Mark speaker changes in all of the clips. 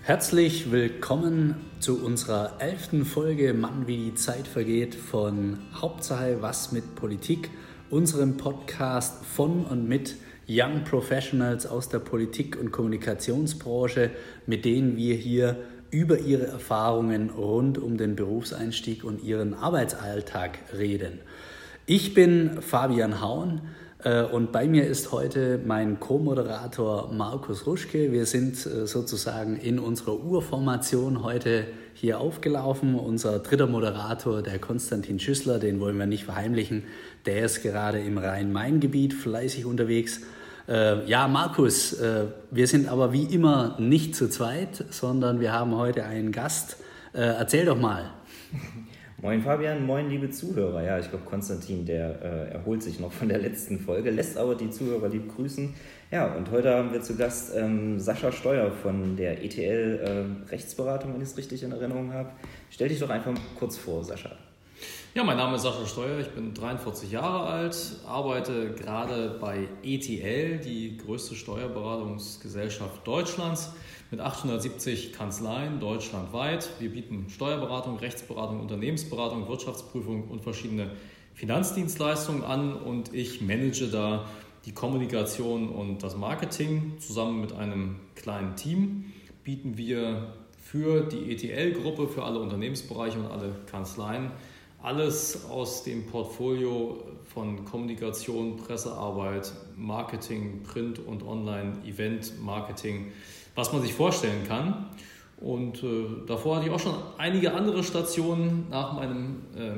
Speaker 1: Herzlich willkommen zu unserer 11. Folge Mann, wie die Zeit vergeht von Hauptsache was mit Politik, unserem Podcast von und mit Young Professionals aus der Politik- und Kommunikationsbranche, mit denen wir hier über ihre Erfahrungen rund um den Berufseinstieg und ihren Arbeitsalltag reden. Ich bin Fabian Haun. Und bei mir ist heute mein Co-Moderator Markus Ruschke. Wir sind sozusagen in unserer Urformation heute hier aufgelaufen. Unser dritter Moderator, der Konstantin Schüssler, den wollen wir nicht verheimlichen. Der ist gerade im Rhein-Main-Gebiet fleißig unterwegs. Ja, Markus, wir sind aber wie immer nicht zu zweit, sondern wir haben heute einen Gast. Erzähl doch mal.
Speaker 2: Moin Fabian, moin liebe Zuhörer. Ja, ich glaube Konstantin, der erholt sich noch von der letzten Folge, lässt aber die Zuhörer lieb grüßen. Ja, und heute haben wir zu Gast Sascha Steuer von der ETL Rechtsberatung, wenn ich es richtig in Erinnerung habe. Stell dich doch einfach kurz vor, Sascha.
Speaker 3: Ja, mein Name ist Sascha Steuer, ich bin 43 Jahre alt, arbeite gerade bei ETL, die größte Steuerberatungsgesellschaft Deutschlands, mit 870 Kanzleien deutschlandweit. Wir bieten Steuerberatung, Rechtsberatung, Unternehmensberatung, Wirtschaftsprüfung und verschiedene Finanzdienstleistungen an und ich manage da die Kommunikation und das Marketing. Zusammen mit einem kleinen Team bieten wir für die ETL-Gruppe, für alle Unternehmensbereiche und alle Kanzleien alles aus dem Portfolio von Kommunikation, Pressearbeit, Marketing, Print und Online, Event-Marketing, was man sich vorstellen kann. Und davor hatte ich auch schon einige andere Stationen nach meinem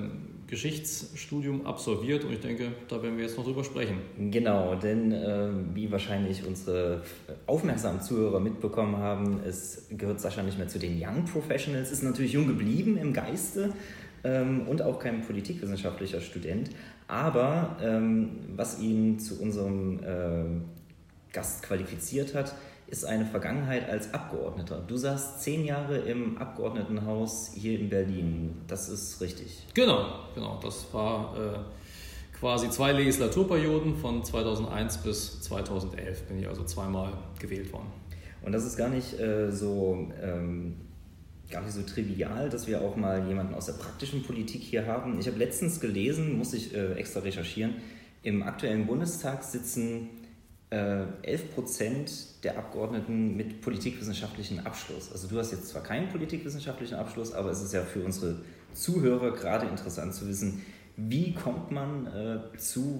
Speaker 3: Geschichtsstudium absolviert und ich denke, da werden wir jetzt noch drüber sprechen.
Speaker 2: Genau, denn wie wahrscheinlich unsere aufmerksamen Zuhörer mitbekommen haben, es gehört Sascha nicht mehr zu den Young Professionals, ist natürlich jung geblieben im Geiste und auch kein politikwissenschaftlicher Student, aber was ihn zu unserem Gast qualifiziert hat, ist eine Vergangenheit als Abgeordneter. Du saßt 10 Jahre im Abgeordnetenhaus hier in Berlin. Das ist richtig.
Speaker 3: Genau. Das war quasi 2 Legislaturperioden von 2001 bis 2011. Bin ich also zweimal gewählt worden.
Speaker 2: Und das ist gar nicht so trivial, dass wir auch mal jemanden aus der praktischen Politik hier haben. Ich habe letztens gelesen, muss ich extra recherchieren, im aktuellen Bundestag sitzen 11% der Abgeordneten mit politikwissenschaftlichen Abschluss. Also du hast jetzt zwar keinen politikwissenschaftlichen Abschluss, aber es ist ja für unsere Zuhörer gerade interessant zu wissen, wie kommt man zu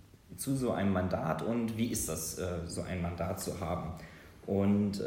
Speaker 2: so einem Mandat und wie ist das, so ein Mandat zu haben? Und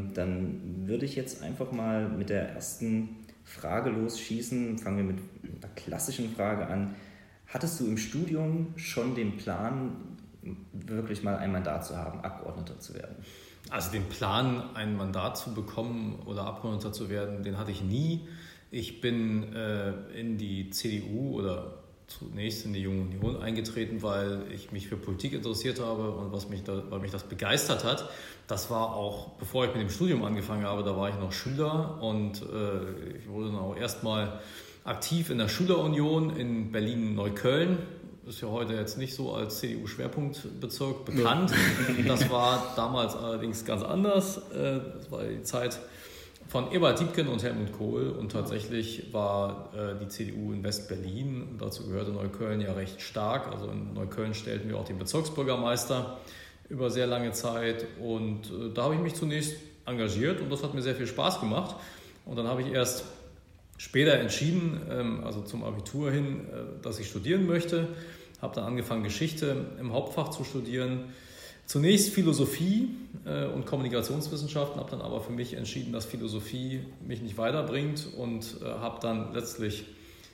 Speaker 2: dann würde ich jetzt einfach mal mit der ersten Frage losschießen. Fangen wir mit einer klassischen Frage an. Hattest du im Studium schon den Plan, wirklich mal ein Mandat zu haben, Abgeordneter zu werden?
Speaker 3: Also den Plan, ein Mandat zu bekommen oder Abgeordneter zu werden, den hatte ich nie. Ich bin in die CDU oder zunächst in die Junge Union eingetreten, weil ich mich für Politik interessiert habe und weil mich das begeistert hat. Das war auch, bevor ich mit dem Studium angefangen habe, da war ich noch Schüler und ich wurde dann auch erstmal aktiv in der Schülerunion in Berlin-Neukölln. Ist ja heute jetzt nicht so als CDU-Schwerpunktbezirk bekannt. Ja. Das war damals allerdings ganz anders. Das war die Zeit von Eberhard Diepgen und Helmut Kohl und tatsächlich war die CDU in West-Berlin, und dazu gehörte Neukölln ja recht stark. Also in Neukölln stellten wir auch den Bezirksbürgermeister über sehr lange Zeit und da habe ich mich zunächst engagiert und das hat mir sehr viel Spaß gemacht. Und dann habe ich erst später entschieden, also zum Abitur hin, dass ich studieren möchte. Habe dann angefangen, Geschichte im Hauptfach zu studieren. Zunächst Philosophie und Kommunikationswissenschaften, habe dann aber für mich entschieden, dass Philosophie mich nicht weiterbringt und habe dann letztlich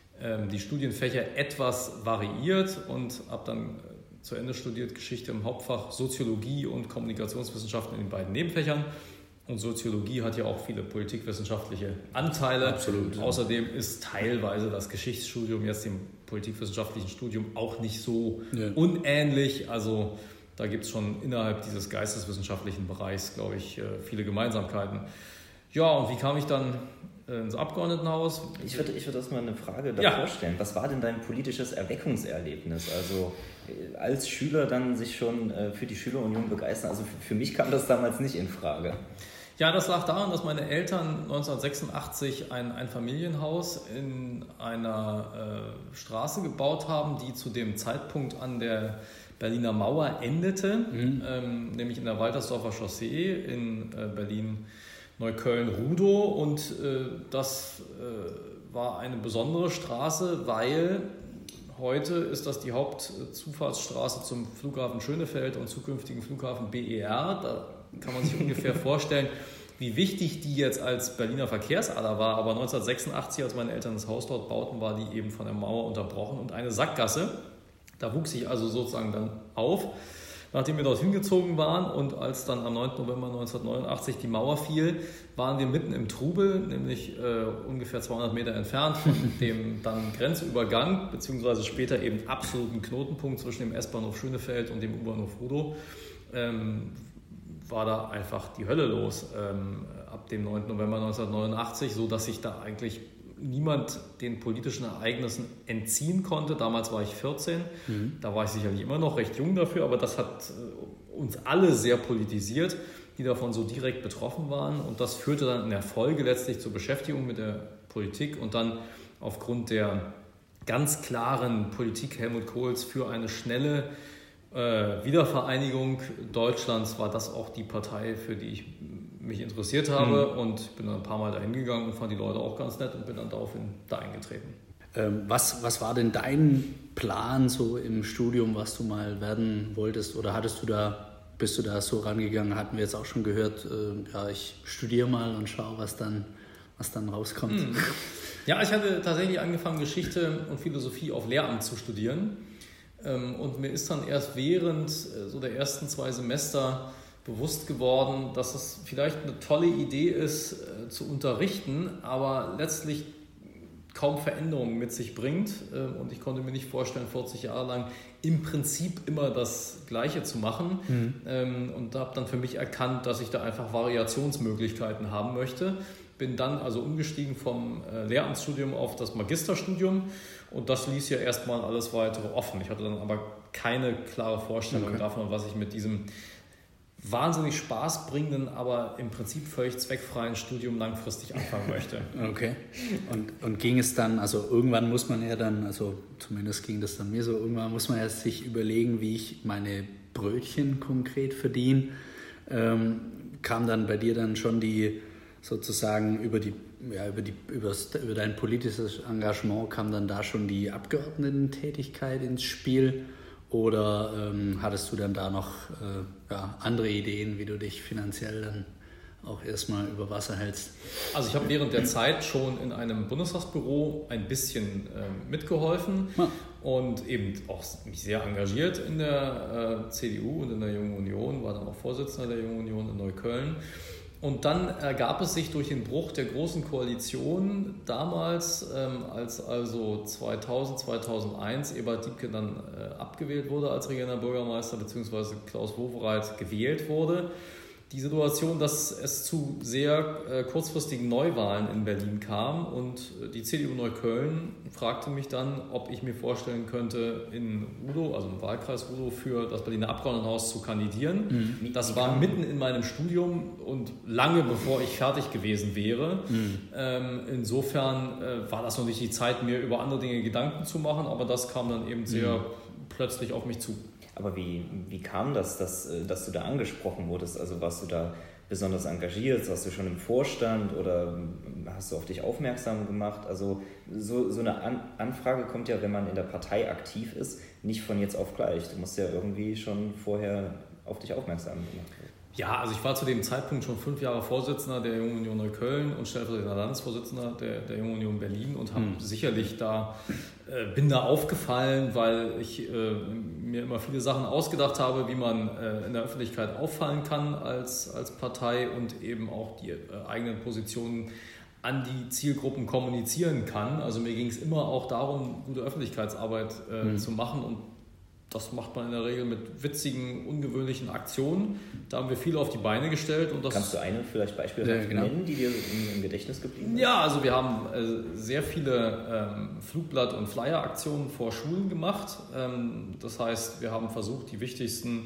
Speaker 3: die Studienfächer etwas variiert und habe dann zu Ende studiert Geschichte im Hauptfach, Soziologie und Kommunikationswissenschaften in den beiden Nebenfächern. Und Soziologie hat ja auch viele politikwissenschaftliche Anteile.
Speaker 1: Absolut.
Speaker 3: Außerdem ist teilweise das Geschichtsstudium jetzt dem politikwissenschaftlichen Studium auch nicht so unähnlich. Also da gibt es schon innerhalb dieses geisteswissenschaftlichen Bereichs, glaube ich, viele Gemeinsamkeiten. Ja, und wie kam ich dann ins Abgeordnetenhaus?
Speaker 2: Ich würde das mal eine Frage davor stellen. Was war denn dein politisches Erweckungserlebnis? Also als Schüler dann sich schon für die Schülerunion begeistern? Also für mich kam das damals nicht in Frage.
Speaker 3: Ja, das lag daran, dass meine Eltern 1986 ein Einfamilienhaus in einer Straße gebaut haben, die zu dem Zeitpunkt an der Berliner Mauer endete, nämlich in der Waltersdorfer Chaussee in Berlin-Neukölln-Rudow. Und das war eine besondere Straße, weil heute ist das die Hauptzufahrtsstraße zum Flughafen Schönefeld und zukünftigen Flughafen BER. Da kann man sich ungefähr vorstellen, wie wichtig die jetzt als Berliner Verkehrsader war. Aber 1986, als meine Eltern das Haus dort bauten, war die eben von der Mauer unterbrochen und eine Sackgasse. Da wuchs ich also sozusagen dann auf, nachdem wir dort hingezogen waren. Und als dann am 9. November 1989 die Mauer fiel, waren wir mitten im Trubel, nämlich ungefähr 200 Meter entfernt von dem dann Grenzübergang, beziehungsweise später eben absoluten Knotenpunkt zwischen dem S-Bahnhof Schönefeld und dem U-Bahnhof Rudow. War da einfach die Hölle los ab dem 9. November 1989, sodass sich da eigentlich niemand den politischen Ereignissen entziehen konnte. Damals war ich 14, da war ich sicherlich immer noch recht jung dafür, aber das hat uns alle sehr politisiert, die davon so direkt betroffen waren. Und das führte dann in der Folge letztlich zur Beschäftigung mit der Politik und dann aufgrund der ganz klaren Politik Helmut Kohls für eine schnelle Wiedervereinigung Deutschlands war das auch die Partei, für die ich mich interessiert habe und bin dann ein paar Mal dahin gegangen und fand die Leute auch ganz nett und bin dann daraufhin da eingetreten.
Speaker 1: Was war denn dein Plan so im Studium, was du mal werden wolltest, oder bist du da so rangegangen, hatten wir jetzt auch schon gehört, ich studiere mal und schaue, was dann rauskommt.
Speaker 3: Ja, ich hatte tatsächlich angefangen, Geschichte und Philosophie auf Lehramt zu studieren. Und mir ist dann erst während so der ersten 2 Semester bewusst geworden, dass es vielleicht eine tolle Idee ist, zu unterrichten, aber letztlich kaum Veränderungen mit sich bringt. Und ich konnte mir nicht vorstellen, 40 Jahre lang im Prinzip immer das Gleiche zu machen. Und habe dann für mich erkannt, dass ich da einfach Variationsmöglichkeiten haben möchte. Bin dann also umgestiegen vom Lehramtsstudium auf das Magisterstudium und das ließ ja erstmal alles weitere offen. Ich hatte dann aber keine klare Vorstellung davon, was ich mit diesem wahnsinnig spaßbringenden, aber im Prinzip völlig zweckfreien Studium langfristig anfangen möchte.
Speaker 1: Okay. Und ging es dann, also irgendwann muss man ja dann, also zumindest ging das dann mir so, irgendwann muss man ja sich überlegen, wie ich meine Brötchen konkret verdiene. Kam dann bei dir dann schon die sozusagen über dein politisches Engagement kam dann da schon die Abgeordnetentätigkeit ins Spiel oder hattest du dann da noch andere Ideen, wie du dich finanziell dann auch erstmal über Wasser hältst?
Speaker 3: Also ich habe während der Zeit schon in einem Bundestagsbüro ein bisschen mitgeholfen und eben auch mich sehr engagiert in der CDU und in der Jungen Union, war dann auch Vorsitzender der Jungen Union in Neukölln. Und dann ergab es sich durch den Bruch der Großen Koalition damals, als also 2000, 2001 Ebert Diepke dann abgewählt wurde als regierender Bürgermeister, beziehungsweise Klaus Wowereit gewählt wurde, die Situation, dass es zu sehr kurzfristigen Neuwahlen in Berlin kam und die CDU Neukölln fragte mich dann, ob ich mir vorstellen könnte, in Rudow, also im Wahlkreis Rudow, für das Berliner Abgeordnetenhaus zu kandidieren. Das war mitten in meinem Studium und lange bevor ich fertig gewesen wäre. Insofern war das noch nicht die Zeit, mir über andere Dinge Gedanken zu machen, aber das kam dann eben sehr plötzlich auf mich zu.
Speaker 2: Aber wie kam das, dass du da angesprochen wurdest? Also warst du da besonders engagiert? Warst du schon im Vorstand oder hast du auf dich aufmerksam gemacht? Also so eine Anfrage kommt ja, wenn man in der Partei aktiv ist, nicht von jetzt auf gleich. Du musst ja irgendwie schon vorher auf dich aufmerksam gemacht werden.
Speaker 3: Ja, also ich war zu dem Zeitpunkt schon 5 Jahre Vorsitzender der Jungen Union Neukölln und stellvertretender Landesvorsitzender der Jungen Union Berlin und habe sicherlich bin da aufgefallen, weil ich mir immer viele Sachen ausgedacht habe, wie man in der Öffentlichkeit auffallen kann als Partei und eben auch die eigenen Positionen an die Zielgruppen kommunizieren kann. Also mir ging es immer auch darum, gute Öffentlichkeitsarbeit zu machen und das macht man in der Regel mit witzigen, ungewöhnlichen Aktionen. Da haben wir viel auf die Beine gestellt. Und das
Speaker 2: kannst du eine vielleicht beispielhaft nennen, die dir im Gedächtnis geblieben ist?
Speaker 3: Ja, also wir haben sehr viele Flugblatt- und Flyer-Aktionen vor Schulen gemacht. Das heißt, wir haben versucht, die wichtigsten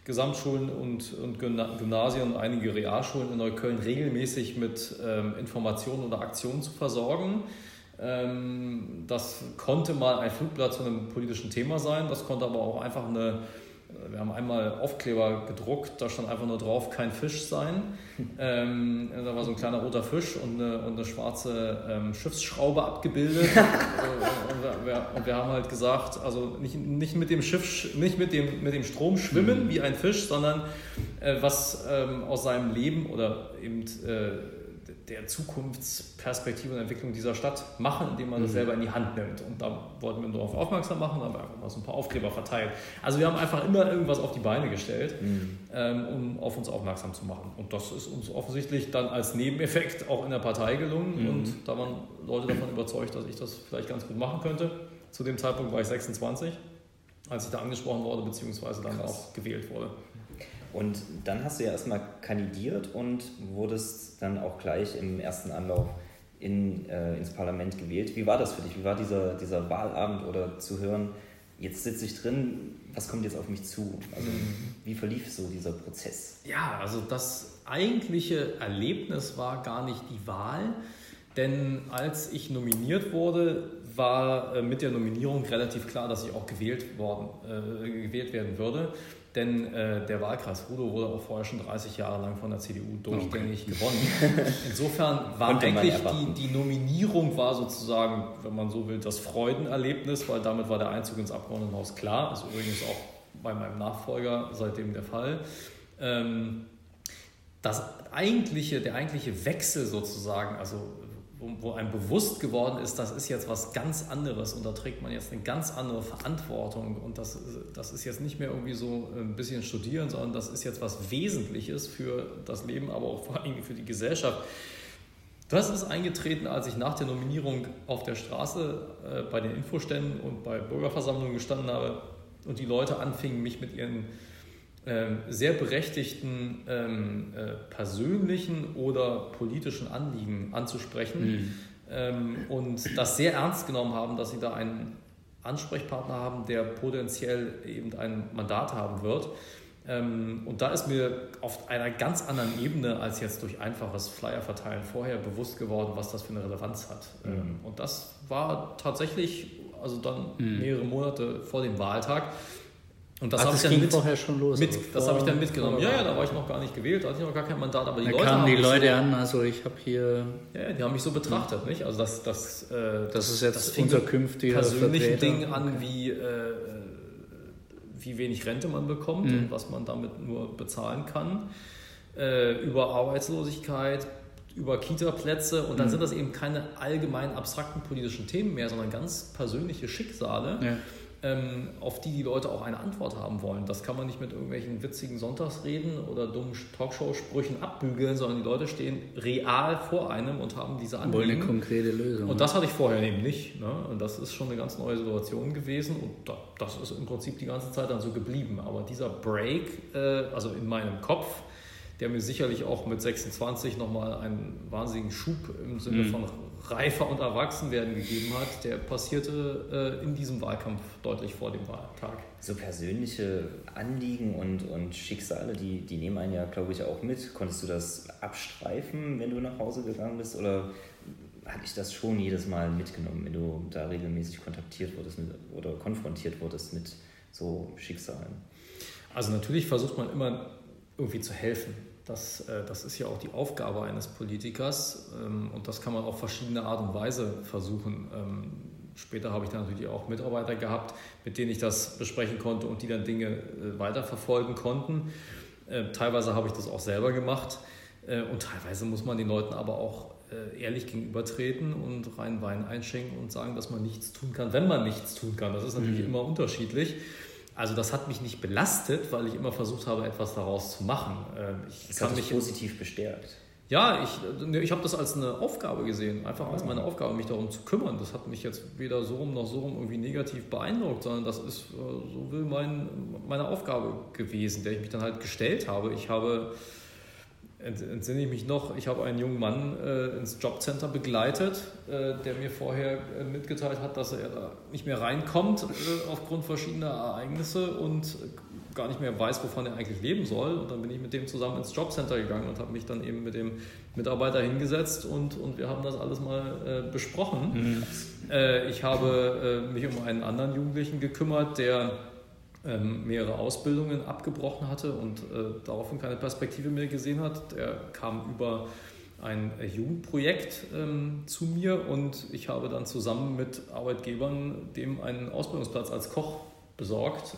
Speaker 3: Gesamtschulen und Gymnasien und einige Realschulen in Neukölln regelmäßig mit Informationen oder Aktionen zu versorgen. Das konnte mal ein Flugblatt zu einem politischen Thema sein, das konnte aber auch einfach wir haben einmal Aufkleber gedruckt, da stand einfach nur drauf, kein Fisch sein. Da war so ein kleiner roter Fisch und eine schwarze Schiffsschraube abgebildet. Und wir haben halt gesagt, also nicht mit dem Schiff, nicht mit dem Strom schwimmen wie ein Fisch, sondern was aus seinem Leben oder eben der Zukunftsperspektive und Entwicklung dieser Stadt machen, indem man das selber in die Hand nimmt. Und da wollten wir darauf aufmerksam machen, haben wir einfach mal so ein paar Aufkleber verteilt. Also wir haben einfach immer irgendwas auf die Beine gestellt, um auf uns aufmerksam zu machen. Und das ist uns offensichtlich dann als Nebeneffekt auch in der Partei gelungen. Und da waren Leute davon überzeugt, dass ich das vielleicht ganz gut machen könnte. Zu dem Zeitpunkt war ich 26, als ich da angesprochen wurde, beziehungsweise dann auch gewählt wurde.
Speaker 2: Und dann hast du ja erstmal kandidiert und wurdest dann auch gleich im ersten Anlauf ins Parlament gewählt. Wie war das für dich? Wie war dieser Wahlabend oder zu hören, jetzt sitze ich drin, was kommt jetzt auf mich zu? Also wie verlief so dieser Prozess?
Speaker 3: Ja, also das eigentliche Erlebnis war gar nicht die Wahl, denn als ich nominiert wurde, war mit der Nominierung relativ klar, dass ich auch gewählt werden würde. Denn der Wahlkreis Rudow wurde auch vorher schon 30 Jahre lang von der CDU durchgängig gewonnen. Insofern war eigentlich die Nominierung war sozusagen, wenn man so will, das Freudenerlebnis, weil damit war der Einzug ins Abgeordnetenhaus klar. Das ist übrigens auch bei meinem Nachfolger seitdem der Fall. Der eigentliche Wechsel sozusagen, also wo einem bewusst geworden ist, das ist jetzt was ganz anderes und da trägt man jetzt eine ganz andere Verantwortung und das ist jetzt nicht mehr irgendwie so ein bisschen studieren, sondern das ist jetzt was Wesentliches für das Leben, aber auch vor allem für die Gesellschaft. Das ist eingetreten, als ich nach der Nominierung auf der Straße bei den Infoständen und bei Bürgerversammlungen gestanden habe und die Leute anfingen, mich mit ihren sehr berechtigten persönlichen oder politischen Anliegen anzusprechen und das sehr ernst genommen haben, dass sie da einen Ansprechpartner haben, der potenziell eben ein Mandat haben wird. Und da ist mir auf einer ganz anderen Ebene als jetzt durch einfaches Flyer-Verteilen vorher bewusst geworden, was das für eine Relevanz hat. Und das war tatsächlich also dann mehrere Monate vor dem Wahltag. Und das habe ich dann
Speaker 1: vorher schon los.
Speaker 3: Das habe ich dann mitgenommen. Ja, da war ich noch gar nicht gewählt, da hatte ich noch gar kein Mandat. Aber
Speaker 1: da kamen die Leute an, also ich habe hier...
Speaker 3: Ja, die haben mich so betrachtet, nicht? Also das
Speaker 1: ist jetzt unser künftiger
Speaker 3: persönlichen Ding an, wie wenig Rente man bekommt und was man damit nur bezahlen kann. Über Arbeitslosigkeit, über Kita-Plätze. Und dann sind das eben keine allgemein abstrakten politischen Themen mehr, sondern ganz persönliche Schicksale. Ja. Auf die Leute auch eine Antwort haben wollen. Das kann man nicht mit irgendwelchen witzigen Sonntagsreden oder dummen Talkshow-Sprüchen abbügeln, sondern die Leute stehen real vor einem und haben diese Anliegen.
Speaker 1: Wollen eine konkrete Lösung.
Speaker 3: Und das hatte ich vorher eben nicht. Ne? Und das ist schon eine ganz neue Situation gewesen und das ist im Prinzip die ganze Zeit dann so geblieben. Aber dieser Break, also in meinem Kopf, der mir sicherlich auch mit 26 nochmal einen wahnsinnigen Schub im Sinne von reifer und Erwachsenwerden gegeben hat, der passierte in diesem Wahlkampf deutlich vor dem Wahltag.
Speaker 2: So persönliche Anliegen und Schicksale, die nehmen einen ja, glaube ich, auch mit. Konntest du das abstreifen, wenn du nach Hause gegangen bist, oder hatte ich das schon jedes Mal mitgenommen, wenn du da regelmäßig kontaktiert wurdest oder konfrontiert wurdest mit so Schicksalen?
Speaker 3: Also natürlich versucht man immer irgendwie zu helfen. Das ist ja auch die Aufgabe eines Politikers und das kann man auf verschiedene Art und Weise versuchen. Später habe ich dann natürlich auch Mitarbeiter gehabt, mit denen ich das besprechen konnte und die dann Dinge weiterverfolgen konnten. Teilweise habe ich das auch selber gemacht und teilweise muss man den Leuten aber auch ehrlich gegenübertreten und rein Wein einschenken und sagen, dass man nichts tun kann, wenn man nichts tun kann. Das ist natürlich immer unterschiedlich. Also das hat mich nicht belastet, weil ich immer versucht habe, etwas daraus zu machen.
Speaker 2: Das hat mich positiv bestärkt.
Speaker 3: Ja, ich habe das als eine Aufgabe gesehen, einfach als meine Aufgabe, mich darum zu kümmern. Das hat mich jetzt weder so rum noch so rum irgendwie negativ beeindruckt, sondern das ist, so will meine Aufgabe gewesen, der ich mich dann halt gestellt habe. Ich habe entsinne ich mich noch, ich habe einen jungen Mann ins Jobcenter begleitet, der mir vorher mitgeteilt hat, dass er da nicht mehr reinkommt aufgrund verschiedener Ereignisse und gar nicht mehr weiß, wovon er eigentlich leben soll. Und dann bin ich mit dem zusammen ins Jobcenter gegangen und habe mich dann eben mit dem Mitarbeiter hingesetzt und wir haben das alles mal besprochen. Ich habe mich um einen anderen Jugendlichen gekümmert, der mehrere Ausbildungen abgebrochen hatte und daraufhin keine Perspektive mehr gesehen hat. Der kam über ein Jugendprojekt zu mir und ich habe dann zusammen mit Arbeitgebern dem einen Ausbildungsplatz als Koch besorgt,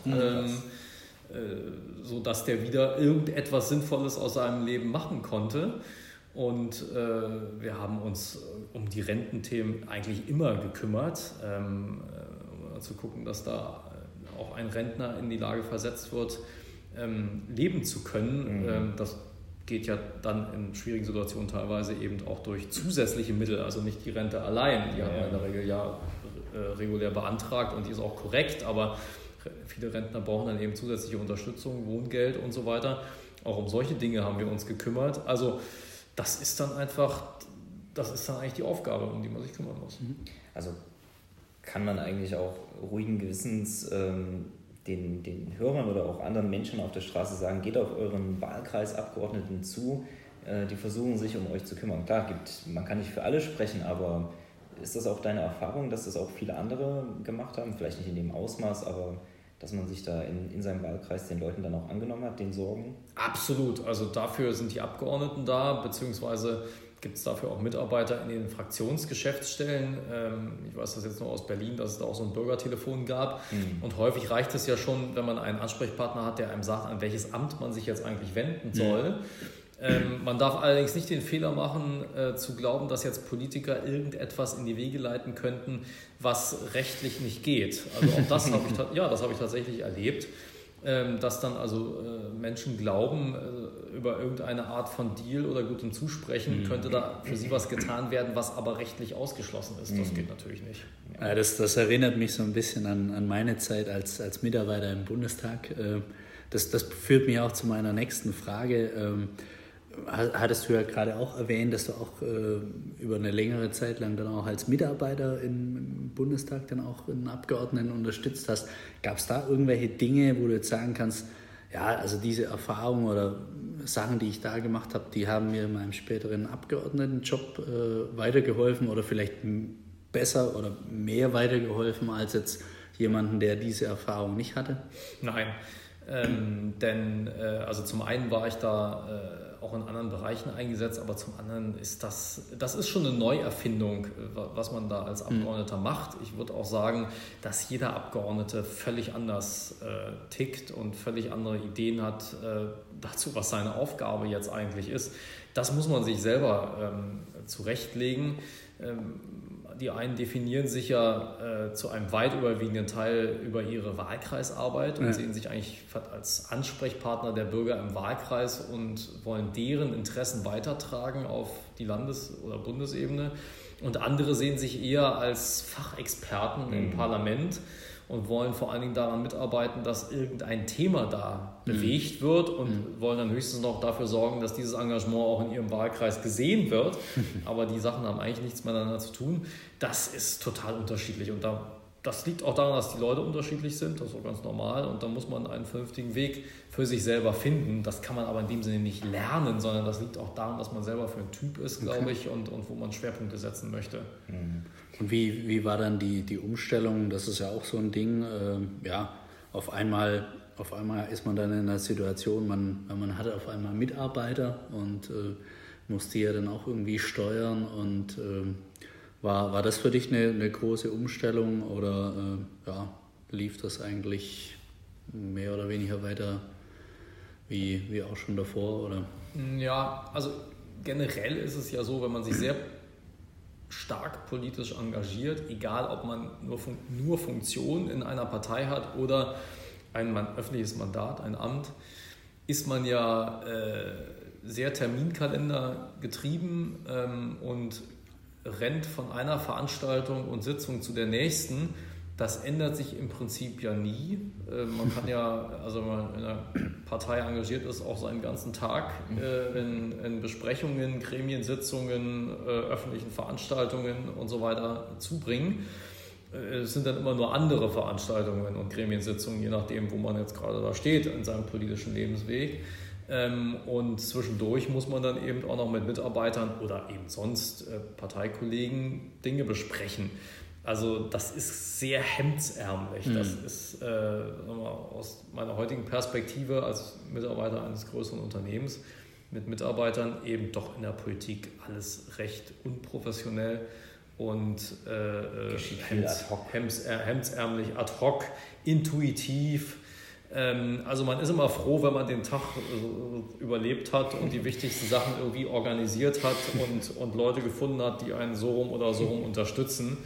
Speaker 3: sodass der wieder irgendetwas Sinnvolles aus seinem Leben machen konnte. Und wir haben uns um die Rententhemen eigentlich immer gekümmert, um zu gucken, dass da auch ein Rentner in die Lage versetzt wird, leben zu können. Das geht ja dann in schwierigen Situationen teilweise eben auch durch zusätzliche Mittel, also nicht die Rente allein, die hat man in der Regel ja regulär beantragt und die ist auch korrekt, aber viele Rentner brauchen dann eben zusätzliche Unterstützung, Wohngeld und so weiter. Auch um solche Dinge haben wir uns gekümmert. Also das ist dann eigentlich die Aufgabe, um die man sich kümmern muss.
Speaker 2: Also kann man eigentlich auch ruhigen Gewissens den Hörern oder auch anderen Menschen auf der Straße sagen, geht auf euren Wahlkreisabgeordneten zu, die versuchen sich um euch zu kümmern. Klar, man kann nicht für alle sprechen, aber ist das auch deine Erfahrung, dass das auch viele andere gemacht haben? Vielleicht nicht in dem Ausmaß, aber dass man sich da in seinem Wahlkreis den Leuten dann auch angenommen hat, den Sorgen?
Speaker 3: Absolut, also dafür sind die Abgeordneten da, beziehungsweise gibt es dafür auch Mitarbeiter in den Fraktionsgeschäftsstellen. Ich weiß das jetzt nur aus Berlin, dass es da auch so ein Bürgertelefon gab. Und häufig reicht es ja schon, wenn man einen Ansprechpartner hat, der einem sagt, an welches Amt man sich jetzt eigentlich wenden soll. Man darf allerdings nicht den Fehler machen, zu glauben, dass jetzt Politiker irgendetwas in die Wege leiten könnten, was rechtlich nicht geht. Also auch das habe ich tatsächlich erlebt, dass dann also Menschen glauben, über irgendeine Art von Deal oder gutem Zusprechen könnte da für sie was getan werden, was aber rechtlich ausgeschlossen ist. Das geht natürlich nicht.
Speaker 1: Ja, das erinnert mich so ein bisschen an meine Zeit als Mitarbeiter im Bundestag. Das führt mich auch zu meiner nächsten Frage. Hattest du ja gerade auch erwähnt, dass du auch über eine längere Zeit lang dann auch als Mitarbeiter im Bundestag dann auch einen Abgeordneten unterstützt hast. Gab es da irgendwelche Dinge, wo du jetzt sagen kannst, ja, also diese Erfahrung oder Sachen, die ich da gemacht habe, die haben mir in meinem späteren Abgeordnetenjob weitergeholfen oder vielleicht besser oder mehr weitergeholfen als jetzt jemanden, der diese Erfahrung nicht hatte?
Speaker 3: Nein, denn also zum einen war ich da auch in anderen Bereichen eingesetzt, aber zum anderen ist das ist schon eine Neuerfindung, was man da als Abgeordneter macht. Ich würde auch sagen, dass jeder Abgeordnete völlig anders tickt und völlig andere Ideen hat dazu, was seine Aufgabe jetzt eigentlich ist. Das muss man sich selber zurechtlegen. Die einen definieren sich ja zu einem weit überwiegenden Teil über ihre Wahlkreisarbeit und sehen sich eigentlich als Ansprechpartner der Bürger im Wahlkreis und wollen deren Interessen weitertragen auf die Landes- oder Bundesebene. Und andere sehen sich eher als Fachexperten im Parlament und wollen vor allen Dingen daran mitarbeiten, dass irgendein Thema da bewegt wird und wollen dann höchstens noch dafür sorgen, dass dieses Engagement auch in ihrem Wahlkreis gesehen wird. Aber die Sachen haben eigentlich nichts miteinander zu tun. Das ist total unterschiedlich und das liegt auch daran, dass die Leute unterschiedlich sind, das ist auch ganz normal und da muss man einen vernünftigen Weg für sich selber finden. Das kann man aber in dem Sinne nicht lernen, sondern das liegt auch daran, dass man selber für ein Typ ist, glaube ich, und wo man Schwerpunkte setzen möchte.
Speaker 1: Und wie war dann die Umstellung? Das ist ja auch so ein Ding, auf einmal ist man dann in einer Situation, man hat auf einmal Mitarbeiter und muss die ja dann auch irgendwie steuern und war das für dich eine große Umstellung oder lief das eigentlich mehr oder weniger weiter wie auch schon davor? Oder?
Speaker 3: Ja, also generell ist es ja so, wenn man sich sehr stark politisch engagiert, egal ob man nur Funktion in einer Partei hat oder ein öffentliches Mandat, ein Amt, ist man ja sehr Terminkalender getrieben und rennt von einer Veranstaltung und Sitzung zu der nächsten Das ändert sich im Prinzip ja nie. Man kann ja, also wenn man in einer Partei engagiert ist, auch seinen ganzen Tag in Besprechungen, Gremiensitzungen, öffentlichen Veranstaltungen und so weiter zubringen. Es sind dann immer nur andere Veranstaltungen und Gremiensitzungen, je nachdem, wo man jetzt gerade da steht in seinem politischen Lebensweg. Und zwischendurch muss man dann eben auch noch mit Mitarbeitern oder eben sonst Parteikollegen Dinge besprechen. Also das ist sehr hemdsärmlich. Das ist aus meiner heutigen Perspektive als Mitarbeiter eines größeren Unternehmens mit Mitarbeitern eben doch in der Politik alles recht unprofessionell und hemdsärmlich, ad hoc, intuitiv. Also man ist immer froh, wenn man den Tag überlebt hat und die wichtigsten Sachen irgendwie organisiert hat und Leute gefunden hat, die einen so rum oder so rum unterstützen.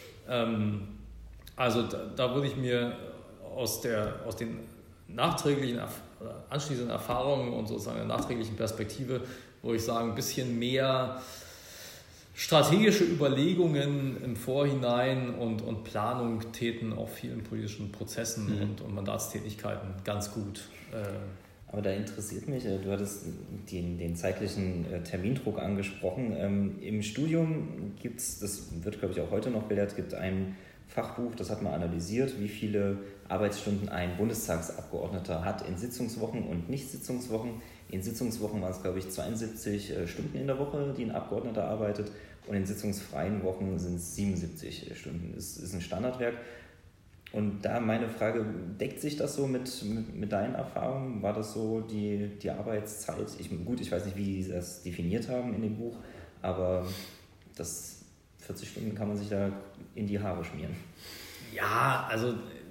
Speaker 3: Also da würde ich mir aus den nachträglichen, anschließenden Erfahrungen und sozusagen der nachträglichen Perspektive, würde ich sagen, ein bisschen mehr strategische Überlegungen im Vorhinein und Planung täten auf vielen politischen Prozessen und Mandatstätigkeiten ganz gut.
Speaker 2: Aber da interessiert mich, du hattest den zeitlichen Termindruck angesprochen. Im Studium gibt es, das wird glaube ich auch heute noch gelehrt, gibt ein Fachbuch, das hat man analysiert, wie viele Arbeitsstunden ein Bundestagsabgeordneter hat in Sitzungswochen und Nicht-Sitzungswochen. In Sitzungswochen waren es glaube ich 72 Stunden in der Woche, die ein Abgeordneter arbeitet, und in sitzungsfreien Wochen sind es 77 Stunden. Das ist ein Standardwerk. Und da meine Frage, deckt sich das so mit deinen Erfahrungen? War das so die Arbeitszeit? Ich weiß nicht, wie Sie das definiert haben in dem Buch, aber 40 Stunden kann man sich da in die Haare schmieren.
Speaker 3: Ja, also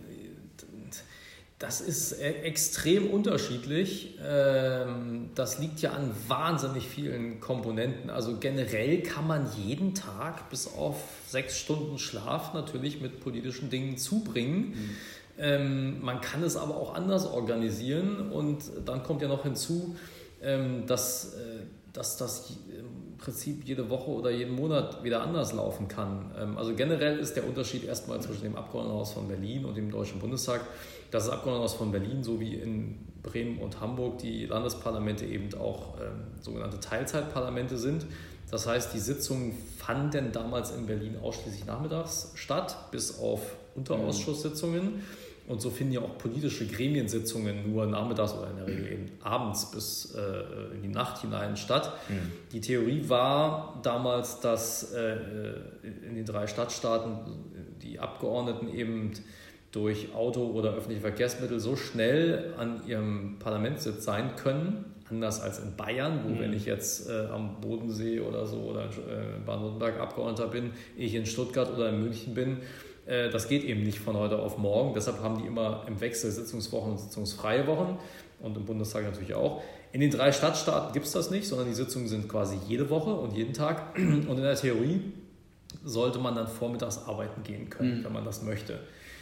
Speaker 3: das ist extrem unterschiedlich. Das liegt ja an wahnsinnig vielen Komponenten. Also generell kann man jeden Tag bis auf 6 Stunden Schlaf natürlich mit politischen Dingen zubringen. Man kann es aber auch anders organisieren, und dann kommt ja noch hinzu, dass das im Prinzip jede Woche oder jeden Monat wieder anders laufen kann. Also generell ist der Unterschied erstmal zwischen dem Abgeordnetenhaus von Berlin und dem Deutschen Bundestag, dass das Abgeordnetenhaus von Berlin, so wie in Bremen und Hamburg, die Landesparlamente eben auch sogenannte Teilzeitparlamente sind. Das heißt, die Sitzungen fanden damals in Berlin ausschließlich nachmittags statt, bis auf Unterausschusssitzungen. Und so finden ja auch politische Gremiensitzungen nur nachmittags oder in der Regel eben abends bis in die Nacht hinein statt. Die Theorie war damals, dass in den 3 Stadtstaaten die Abgeordneten eben durch Auto oder öffentliche Verkehrsmittel so schnell an ihrem Parlamentssitz sein können, anders als in Bayern, wo wenn ich jetzt am Bodensee oder so oder in Baden-Württemberg Abgeordneter bin, ich in Stuttgart oder in München bin, das geht eben nicht von heute auf morgen. Deshalb haben die immer im Wechsel Sitzungswochen und sitzungsfreie Wochen, und im Bundestag natürlich auch. In den 3 Stadtstaaten gibt es das nicht, sondern die Sitzungen sind quasi jede Woche und jeden Tag. Und in der Theorie sollte man dann vormittags arbeiten gehen können, wenn man das möchte.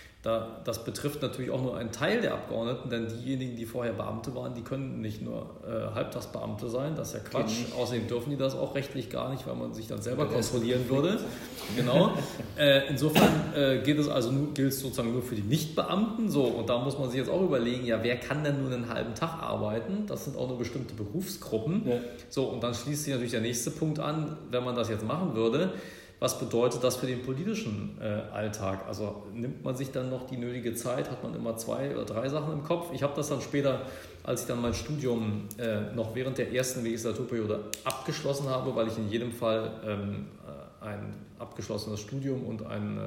Speaker 3: Das betrifft natürlich auch nur einen Teil der Abgeordneten, denn diejenigen, die vorher Beamte waren, die können nicht nur Halbtagsbeamte sein, das ist ja Quatsch. Außerdem dürfen die das auch rechtlich gar nicht, weil man sich dann selber kontrollieren würde. Genau. Insofern gilt es sozusagen nur für die Nichtbeamten. So, und da muss man sich jetzt auch überlegen, ja, wer kann denn nur einen halben Tag arbeiten? Das sind auch nur bestimmte Berufsgruppen. Ja. So, und dann schließt sich natürlich der nächste Punkt an, wenn man das jetzt machen würde. Was bedeutet das für den politischen Alltag? Also nimmt man sich dann noch die nötige Zeit? Hat man immer 2 oder 3 Sachen im Kopf? Ich habe das dann später, als ich dann mein Studium noch während der ersten Legislaturperiode abgeschlossen habe, weil ich in jedem Fall ein abgeschlossenes Studium und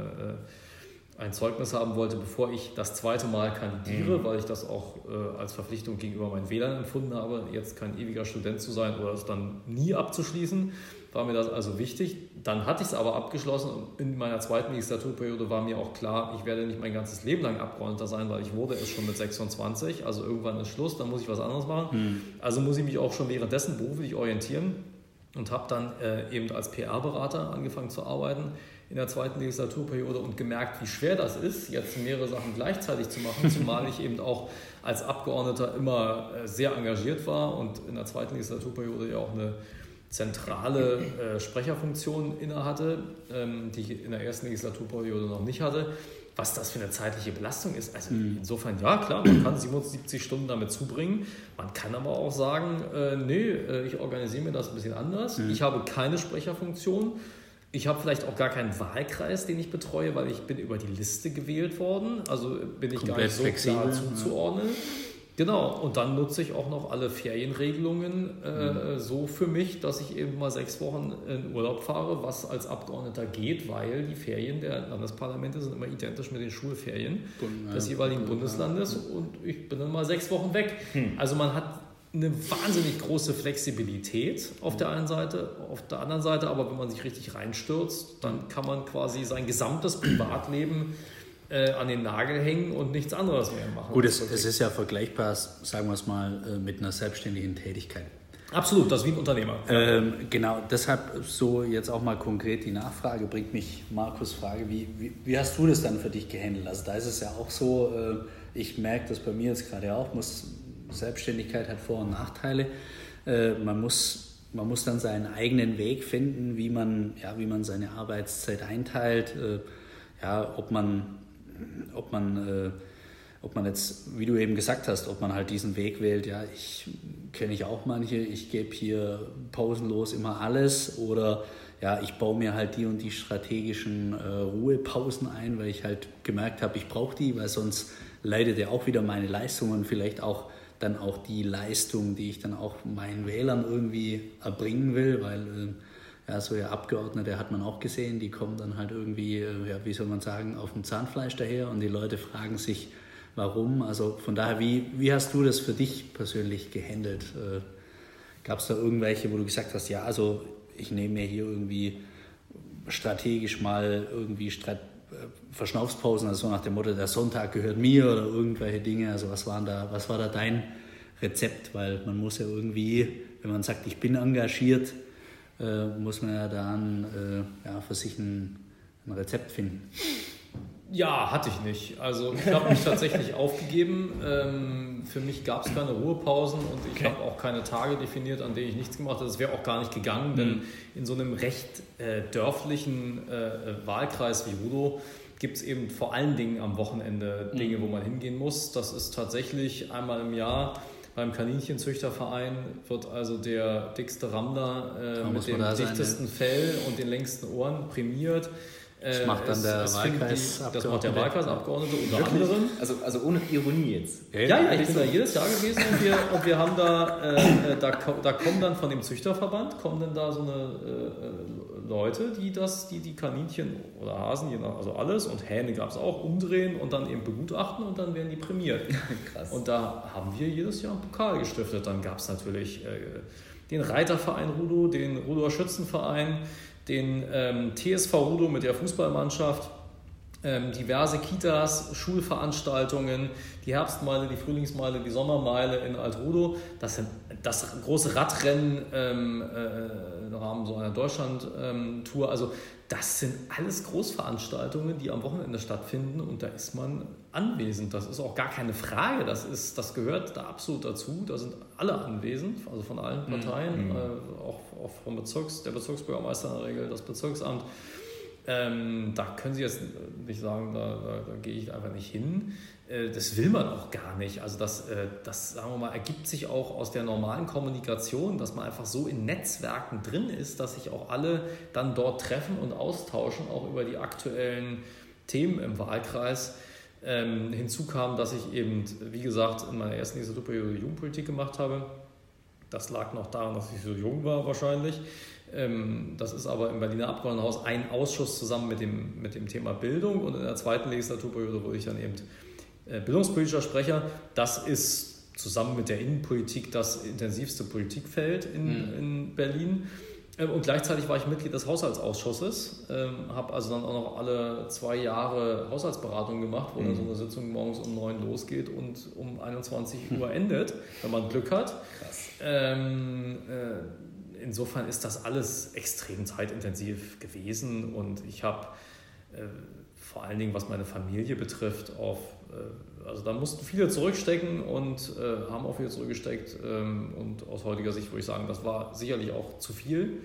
Speaker 3: ein Zeugnis haben wollte, bevor ich das zweite Mal kandidiere, weil ich das auch als Verpflichtung gegenüber meinen Wählern empfunden habe, jetzt kein ewiger Student zu sein oder es dann nie abzuschließen, war mir das also wichtig. Dann hatte ich es aber abgeschlossen, und in meiner zweiten Legislaturperiode war mir auch klar, ich werde nicht mein ganzes Leben lang Abgeordneter sein, weil ich wurde es schon mit 26, also irgendwann ist Schluss, dann muss ich was anderes machen. Also muss ich mich auch schon währenddessen beruflich orientieren, und habe dann eben als PR-Berater angefangen zu arbeiten in der zweiten Legislaturperiode und gemerkt, wie schwer das ist, jetzt mehrere Sachen gleichzeitig zu machen, zumal ich eben auch als Abgeordneter immer sehr engagiert war und in der zweiten Legislaturperiode ja auch eine zentrale Sprecherfunktion innehatte, die ich in der ersten Legislaturperiode noch nicht hatte. was das für eine zeitliche Belastung ist. Also insofern, ja klar, man kann 77 Stunden damit zubringen. Man kann aber auch sagen, ich organisiere mir das ein bisschen anders. Ich habe keine Sprecherfunktion. Ich habe vielleicht auch gar keinen Wahlkreis, den ich betreue, weil ich bin über die Liste gewählt worden. Also bin ich gar nicht so klar zuzuordnen. Genau, und dann nutze ich auch noch alle Ferienregelungen so für mich, dass ich eben mal 6 Wochen in Urlaub fahre, was als Abgeordneter geht, weil die Ferien der Landesparlamente sind immer identisch mit den Schulferien des jeweiligen Bundeslandes und ich bin dann mal 6 Wochen weg. Also man hat eine wahnsinnig große Flexibilität auf der einen Seite, auf der anderen Seite, aber wenn man sich richtig reinstürzt, dann kann man quasi sein gesamtes Privatleben an den Nagel hängen und nichts anderes mehr machen.
Speaker 1: Gut, es ist ja vergleichbar, sagen wir es mal, mit einer selbstständigen Tätigkeit.
Speaker 3: Absolut, das ist wie ein Unternehmer.
Speaker 1: Genau, deshalb so jetzt auch mal konkret die Nachfrage, bringt mich Markus' Frage, wie hast du das dann für dich gehandelt? Also da ist es ja auch so, ich merke das bei mir jetzt gerade auch, Selbstständigkeit hat Vor- und Nachteile. Man muss dann seinen eigenen Weg finden, wie man seine Arbeitszeit einteilt, ob man jetzt, wie du eben gesagt hast, ob man halt diesen Weg wählt, kenne ich auch manche, ich gebe hier pausenlos immer alles oder ich baue mir halt die und die strategischen Ruhepausen ein, weil ich halt gemerkt habe, ich brauche die, weil sonst leidet ja auch wieder meine Leistung und vielleicht auch dann auch die Leistung, die ich dann auch meinen Wählern irgendwie erbringen will, weil so Abgeordnete hat man auch gesehen, die kommen dann halt irgendwie, wie soll man sagen, auf dem Zahnfleisch daher und die Leute fragen sich, warum. Also von daher, wie hast du das für dich persönlich gehandelt? Gab es da irgendwelche, wo du gesagt hast, also ich nehme mir hier irgendwie strategisch mal irgendwie Verschnaufspausen, also so nach dem Motto, der Sonntag gehört mir oder irgendwelche Dinge. Also was war da dein Rezept? Weil man muss ja irgendwie, wenn man sagt, ich bin engagiert, muss man ja dann für sich ein Rezept finden.
Speaker 3: Ja, hatte ich nicht. Also ich habe mich tatsächlich aufgegeben. Für mich gab es keine Ruhepausen und ich habe auch keine Tage definiert, an denen ich nichts gemacht habe. Das wäre auch gar nicht gegangen, denn in so einem recht dörflichen Wahlkreis wie Rudow gibt es eben vor allen Dingen am Wochenende Dinge, wo man hingehen muss. Das ist tatsächlich einmal im Jahr beim Kaninchenzüchterverein wird also der dickste Rammler mit dem dichtesten Fell und den längsten Ohren prämiert.
Speaker 1: Das macht dann der Wahlkreisabgeordnete.
Speaker 3: Das macht der Wahlkreisabgeordnete unter anderem.
Speaker 2: Also ohne Ironie jetzt.
Speaker 3: Ja, ich bin da jedes Jahr gewesen und wir haben da kommen dann von dem Züchterverband, kommen dann da so eine Leute, die Kaninchen oder Hasen, also alles und Hähne gab es auch, umdrehen und dann eben begutachten und dann werden die prämiert. Krass. Und da haben wir jedes Jahr einen Pokal gestiftet. Dann gab es natürlich den Reiterverein Rudow, den Rudower Schützenverein, den TSV Rudow mit der Fußballmannschaft, diverse Kitas, Schulveranstaltungen, die Herbstmeile, die Frühlingsmeile, die Sommermeile in Alt-Rudow, das große Radrennen im Rahmen so einer Deutschland-Tour, also das sind alles Großveranstaltungen, die am Wochenende stattfinden und da ist man anwesend. Das ist auch gar keine Frage, das gehört da absolut dazu. Da sind alle anwesend, also von allen Parteien, auch vom der Bezirksbürgermeister in der Regel, das Bezirksamt. Da können Sie jetzt nicht sagen, da gehe ich einfach nicht hin. Das will man auch gar nicht. Also das, sagen wir mal, ergibt sich auch aus der normalen Kommunikation, dass man einfach so in Netzwerken drin ist, dass sich auch alle dann dort treffen und austauschen, auch über die aktuellen Themen im Wahlkreis. Hinzu kam, dass ich eben, wie gesagt, in meiner ersten Legislaturperiode Jugendpolitik gemacht habe. Das lag noch daran, dass ich so jung war wahrscheinlich. Das ist aber im Berliner Abgeordnetenhaus ein Ausschuss zusammen mit dem Thema Bildung und in der zweiten Legislaturperiode wurde ich dann eben bildungspolitischer Sprecher. Das ist zusammen mit der Innenpolitik das intensivste Politikfeld in Berlin. Und gleichzeitig war ich Mitglied des Haushaltsausschusses, habe also dann auch noch alle 2 Jahre Haushaltsberatungen gemacht, wo dann so eine Sitzung morgens um 9 losgeht und um 21 Uhr endet, wenn man Glück hat. Insofern ist das alles extrem zeitintensiv gewesen und ich habe vor allen Dingen, was meine Familie betrifft, also da mussten viele zurückstecken und haben auch viele zurückgesteckt. Und aus heutiger Sicht würde ich sagen, das war sicherlich auch zu viel.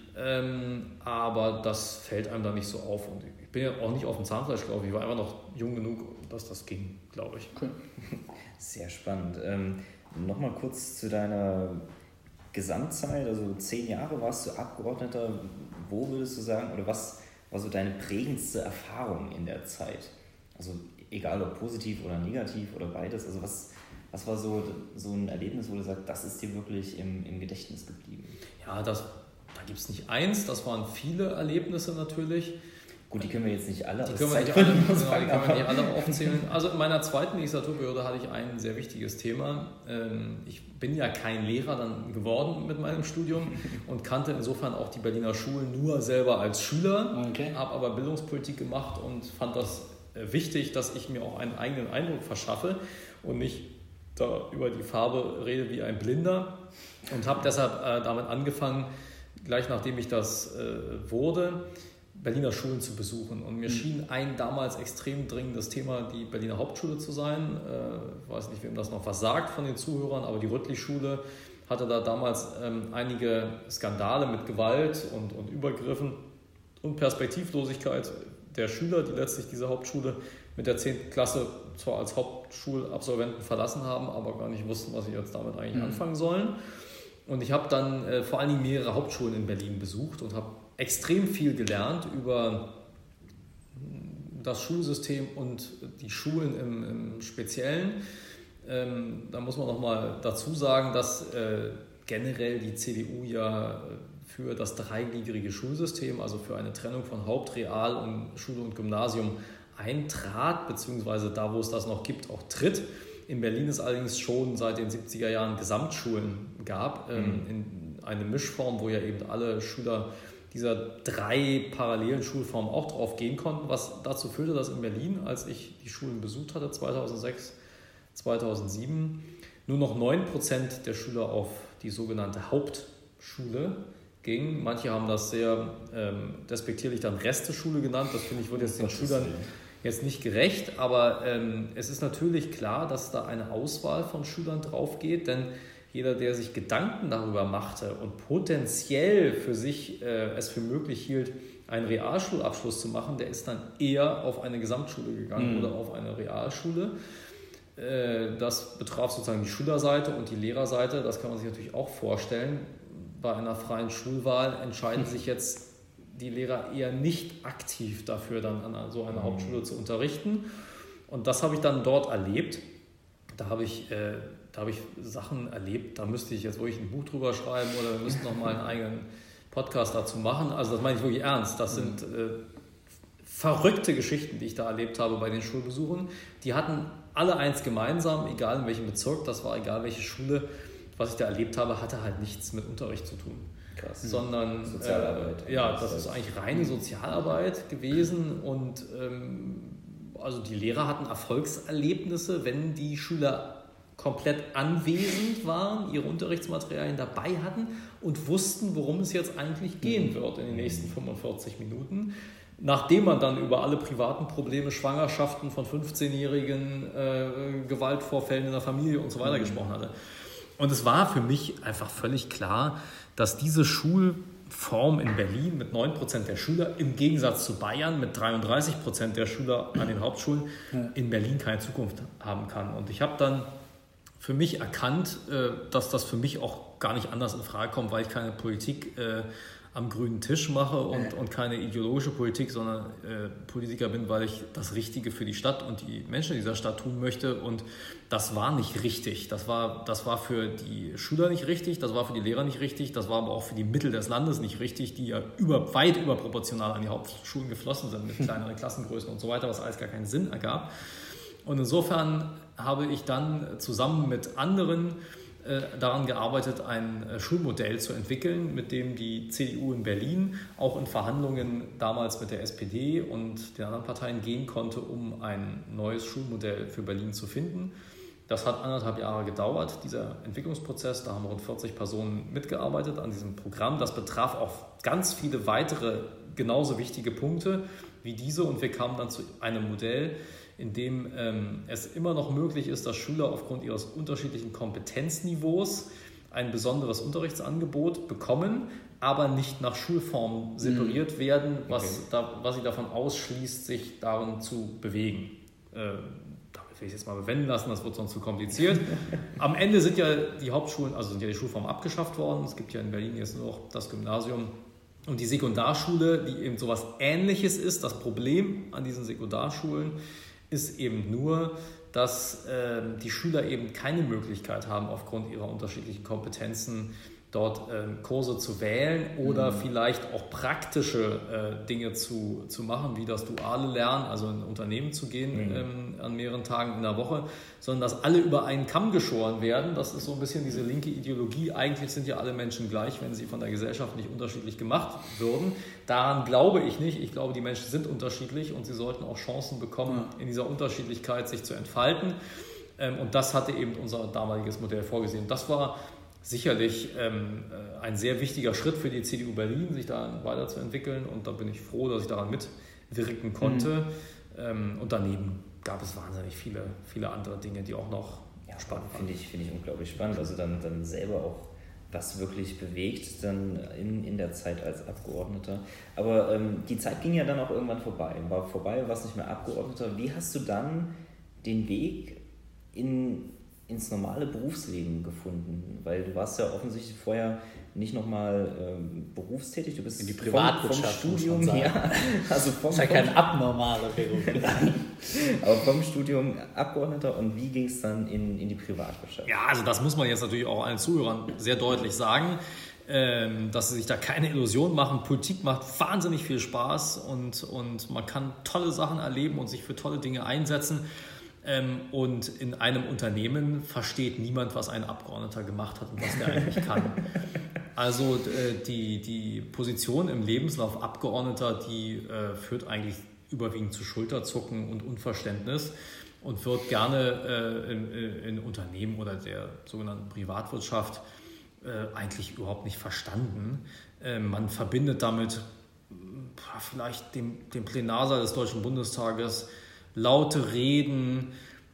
Speaker 3: Aber das fällt einem da nicht so auf. Und ich bin ja auch nicht auf dem Zahnfleisch, glaube ich. Ich war einfach noch jung genug, dass das ging, glaube ich.
Speaker 2: Okay. Sehr spannend. Nochmal kurz zu deiner Gesamtzeit. Also 10 Jahre warst du Abgeordneter. Wo würdest du sagen, oder was war so deine prägendste Erfahrung in der Zeit? Also egal ob positiv oder negativ oder beides. Also was war so ein Erlebnis, wo du sagst, das ist dir wirklich im Gedächtnis geblieben?
Speaker 3: Ja, da gibt es nicht eins, das waren viele Erlebnisse natürlich.
Speaker 2: Gut, die können wir jetzt nicht alle
Speaker 3: aufzählen. Also in meiner zweiten Legislaturperiode hatte ich ein sehr wichtiges Thema. Ich bin ja kein Lehrer dann geworden mit meinem Studium und kannte insofern auch die Berliner Schulen nur selber als Schüler, habe aber Bildungspolitik gemacht und fand das wichtig, dass ich mir auch einen eigenen Eindruck verschaffe und nicht da über die Farbe rede wie ein Blinder und habe deshalb damit angefangen, gleich nachdem ich das wurde, Berliner Schulen zu besuchen. Und mir schien ein damals extrem dringendes Thema die Berliner Hauptschule zu sein. Ich weiß nicht, wem das noch was sagt von den Zuhörern, aber die Rüttli-Schule hatte da damals einige Skandale mit Gewalt und Übergriffen und Perspektivlosigkeit der Schüler, die letztlich diese Hauptschule mit der 10. Klasse zwar als Hauptschulabsolventen verlassen haben, aber gar nicht wussten, was sie jetzt damit eigentlich anfangen sollen. Und ich habe dann vor allen Dingen mehrere Hauptschulen in Berlin besucht und habe extrem viel gelernt über das Schulsystem und die Schulen im Speziellen. Da muss man nochmal dazu sagen, dass generell die CDU ja für das dreigliedrige Schulsystem, also für eine Trennung von Haupt-, Real- und Schule und Gymnasium eintrat, beziehungsweise da, wo es das noch gibt, auch tritt. In Berlin es allerdings schon seit den 70er Jahren Gesamtschulen gab, in eine Mischform, wo ja eben alle Schüler dieser 3 parallelen Schulformen auch drauf gehen konnten, was dazu führte, dass in Berlin, als ich die Schulen besucht hatte, 2006, 2007, nur noch 9% der Schüler auf die sogenannte Hauptschule gingen. Manche haben das sehr despektierlich dann Resteschule genannt. Das finde ich, wird jetzt den Schülern jetzt nicht gerecht, aber es ist natürlich klar, dass da eine Auswahl von Schülern drauf geht, denn jeder, der sich Gedanken darüber machte und potenziell für sich es für möglich hielt, einen Realschulabschluss zu machen, der ist dann eher auf eine Gesamtschule gegangen oder auf eine Realschule. Das betraf sozusagen die Schülerseite und die Lehrerseite. Das kann man sich natürlich auch vorstellen. Bei einer freien Schulwahl entscheiden sich jetzt die Lehrer eher nicht aktiv dafür, dann an so einer Hauptschule zu unterrichten. Und das habe ich dann dort erlebt. Da habe ich Sachen erlebt, da müsste ich jetzt wirklich ein Buch drüber schreiben oder wir müssten nochmal einen eigenen Podcast dazu machen. Also das meine ich wirklich ernst. Das sind verrückte Geschichten, die ich da erlebt habe bei den Schulbesuchen. Die hatten alle eins gemeinsam, egal in welchem Bezirk das war, egal welche Schule. Was ich da erlebt habe, hatte halt nichts mit Unterricht zu tun.
Speaker 2: Krass.
Speaker 3: Sondern
Speaker 2: Sozialarbeit.
Speaker 3: Das ist eigentlich reine Sozialarbeit gewesen und also die Lehrer hatten Erfolgserlebnisse, wenn die Schüler komplett anwesend waren, ihre Unterrichtsmaterialien dabei hatten und wussten, worum es jetzt eigentlich gehen wird in den nächsten 45 Minuten. Nachdem man dann über alle privaten Probleme, Schwangerschaften von 15-Jährigen, Gewaltvorfällen in der Familie und so weiter gesprochen hatte. Und es war für mich einfach völlig klar, dass diese Schulform in Berlin mit 9% der Schüler im Gegensatz zu Bayern mit 33% der Schüler an den Hauptschulen in Berlin keine Zukunft haben kann. Und ich habe dann für mich erkannt, dass das für mich auch gar nicht anders in Frage kommt, weil ich keine Politik am grünen Tisch mache und keine ideologische Politik, sondern Politiker bin, weil ich das Richtige für die Stadt und die Menschen dieser Stadt tun möchte. Und das war nicht richtig. Das war für die Schüler nicht richtig, das war für die Lehrer nicht richtig, das war aber auch für die Mittel des Landes nicht richtig, die ja weit überproportional an die Hauptschulen geflossen sind mit kleineren Klassengrößen und so weiter, was alles gar keinen Sinn ergab. Und insofern habe ich dann zusammen mit anderen daran gearbeitet, ein Schulmodell zu entwickeln, mit dem die CDU in Berlin auch in Verhandlungen damals mit der SPD und den anderen Parteien gehen konnte, um ein neues Schulmodell für Berlin zu finden. Das hat 1,5 Jahre gedauert, dieser Entwicklungsprozess. Da haben rund 40 Personen mitgearbeitet an diesem Programm. Das betraf auch ganz viele weitere genauso wichtige Punkte wie diese und wir kamen dann zu einem Modell, in dem es immer noch möglich ist, dass Schüler aufgrund ihres unterschiedlichen Kompetenzniveaus ein besonderes Unterrichtsangebot bekommen, aber nicht nach Schulform separiert werden, was sie davon ausschließt, sich darin zu bewegen. Damit will ich es jetzt mal bewenden lassen, das wird sonst zu kompliziert. Am Ende sind ja die Hauptschulen, also sind ja die Schulformen abgeschafft worden. Es gibt ja in Berlin jetzt nur noch das Gymnasium und die Sekundarschule, die eben sowas Ähnliches ist. Das Problem an diesen Sekundarschulen ist eben nur, dass die Schüler eben keine Möglichkeit haben, aufgrund ihrer unterschiedlichen Kompetenzen dort Kurse zu wählen oder vielleicht auch praktische Dinge zu machen, wie das duale Lernen, also in ein Unternehmen zu gehen an mehreren Tagen in der Woche, sondern dass alle über einen Kamm geschoren werden. Das ist so ein bisschen diese linke Ideologie. Eigentlich sind ja alle Menschen gleich, wenn sie von der Gesellschaft nicht unterschiedlich gemacht würden. Daran glaube ich nicht. Ich glaube, die Menschen sind unterschiedlich und sie sollten auch Chancen bekommen, in dieser Unterschiedlichkeit sich zu entfalten. Und das hatte eben unser damaliges Modell vorgesehen. Das war sicherlich ein sehr wichtiger Schritt für die CDU Berlin, sich da weiterzuentwickeln und da bin ich froh, dass ich daran mitwirken konnte. Und daneben gab es wahnsinnig viele andere Dinge, die auch noch spannend waren.
Speaker 2: Finde ich unglaublich spannend, also dann selber auch was wirklich bewegt dann in der Zeit als Abgeordneter. Aber die Zeit ging ja dann auch irgendwann vorbei, warst nicht mehr Abgeordneter. Wie hast du dann den Weg ins normale Berufsleben gefunden? Weil du warst ja offensichtlich vorher nicht nochmal berufstätig, du bist
Speaker 1: in die Privatwirtschaft
Speaker 2: vom Studium her.
Speaker 1: Also das ist ja kein abnormaler Beruf.
Speaker 2: Aber vom Studium Abgeordneter und wie ging es dann in die Privatwirtschaft?
Speaker 3: Ja, also das muss man jetzt natürlich auch allen Zuhörern sehr deutlich sagen, dass sie sich da keine Illusionen machen. Politik macht wahnsinnig viel Spaß und man kann tolle Sachen erleben und sich für tolle Dinge einsetzen. Und in einem Unternehmen versteht niemand, was ein Abgeordneter gemacht hat und was der eigentlich kann. Also die Position im Lebenslauf Abgeordneter, die führt eigentlich überwiegend zu Schulterzucken und Unverständnis und wird gerne in Unternehmen oder der sogenannten Privatwirtschaft eigentlich überhaupt nicht verstanden. Man verbindet damit vielleicht den Plenarsaal des Deutschen Bundestages, laute Reden,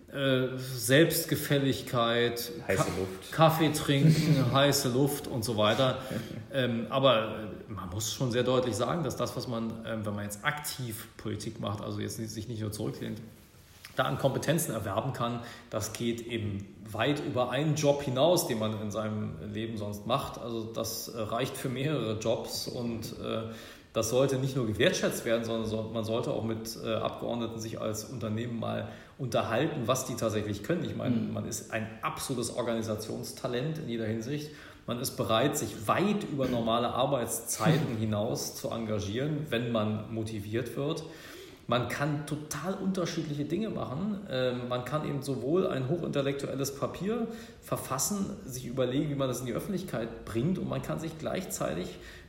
Speaker 3: Selbstgefälligkeit,
Speaker 2: heiße Luft.
Speaker 3: Kaffee trinken, heiße Luft und so weiter. Aber man muss schon sehr deutlich sagen, dass das, was man, wenn man jetzt aktiv Politik macht, also jetzt sich nicht nur zurücklehnt, da an Kompetenzen erwerben kann, das geht eben weit über einen Job hinaus, den man in seinem Leben sonst macht. Also das reicht für mehrere Jobs und das sollte nicht nur gewertschätzt werden, sondern man sollte auch mit Abgeordneten sich als Unternehmen mal unterhalten, was die tatsächlich können. Ich meine, man ist ein absolutes Organisationstalent in jeder Hinsicht. Man ist bereit, sich weit über normale Arbeitszeiten hinaus zu engagieren, wenn man motiviert wird. Man kann total unterschiedliche Dinge machen. Man kann eben sowohl ein hochintellektuelles Papier verfassen, sich überlegen, wie man das in die Öffentlichkeit bringt, und man kann sich gleichzeitig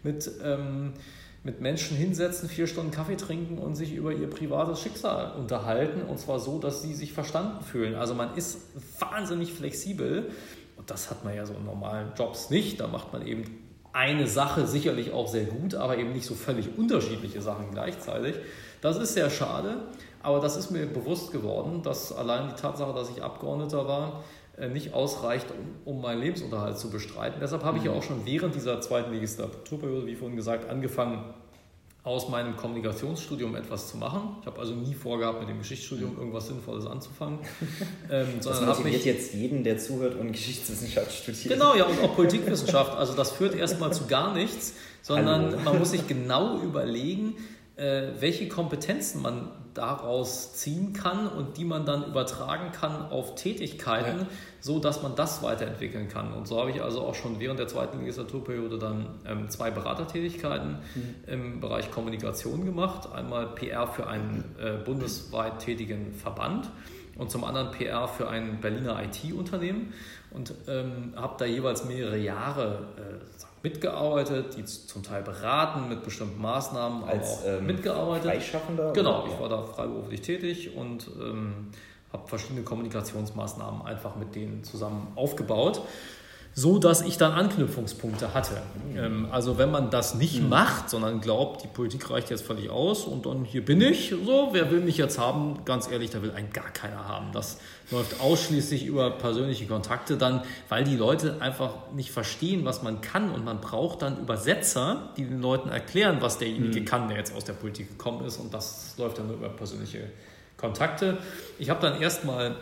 Speaker 3: mit Menschen hinsetzen, 4 Stunden Kaffee trinken und sich über ihr privates Schicksal unterhalten, und zwar so, dass sie sich verstanden fühlen. Also man ist wahnsinnig flexibel und das hat man ja so in normalen Jobs nicht. Da macht man eben eine Sache sicherlich auch sehr gut, aber eben nicht so völlig unterschiedliche Sachen gleichzeitig. Das ist sehr schade, aber das ist mir bewusst geworden, dass allein die Tatsache, dass ich Abgeordneter war, nicht ausreicht, um meinen Lebensunterhalt zu bestreiten. Deshalb habe ich ja auch schon während dieser zweiten Legislaturperiode, wie vorhin gesagt, angefangen, aus meinem Kommunikationsstudium etwas zu machen. Ich habe also nie vorgehabt, mit dem Geschichtsstudium irgendwas Sinnvolles anzufangen.
Speaker 2: Das motiviert jetzt jeden, der zuhört und Geschichtswissenschaft studiert.
Speaker 3: Genau, ja, und auch Politikwissenschaft. Also das führt erstmal zu gar nichts, sondern man muss sich genau überlegen, welche Kompetenzen man daraus ziehen kann und die man dann übertragen kann auf Tätigkeiten, so dass man das weiterentwickeln kann. Und so habe ich also auch schon während der zweiten Legislaturperiode dann 2 Beratertätigkeiten im Bereich Kommunikation gemacht. Einmal PR für einen bundesweit tätigen Verband und zum anderen PR für ein Berliner IT-Unternehmen und habe da jeweils mehrere Jahre mitgearbeitet, die zum Teil beraten mit bestimmten Maßnahmen, aber
Speaker 2: als
Speaker 3: auch mitgearbeitet.
Speaker 2: Freischaffender?
Speaker 3: Genau, ich war da freiberuflich tätig und habe verschiedene Kommunikationsmaßnahmen einfach mit denen zusammen aufgebaut. so dass ich dann Anknüpfungspunkte hatte. Also wenn man das nicht macht, sondern glaubt, die Politik reicht jetzt völlig aus und dann hier bin ich, so, wer will mich jetzt haben? Ganz ehrlich, da will einen gar keiner haben. Das läuft ausschließlich über persönliche Kontakte dann, weil die Leute einfach nicht verstehen, was man kann und man braucht dann Übersetzer, die den Leuten erklären, was derjenige kann, der jetzt aus der Politik gekommen ist und das läuft dann nur über persönliche Kontakte. Ich habe dann erstmal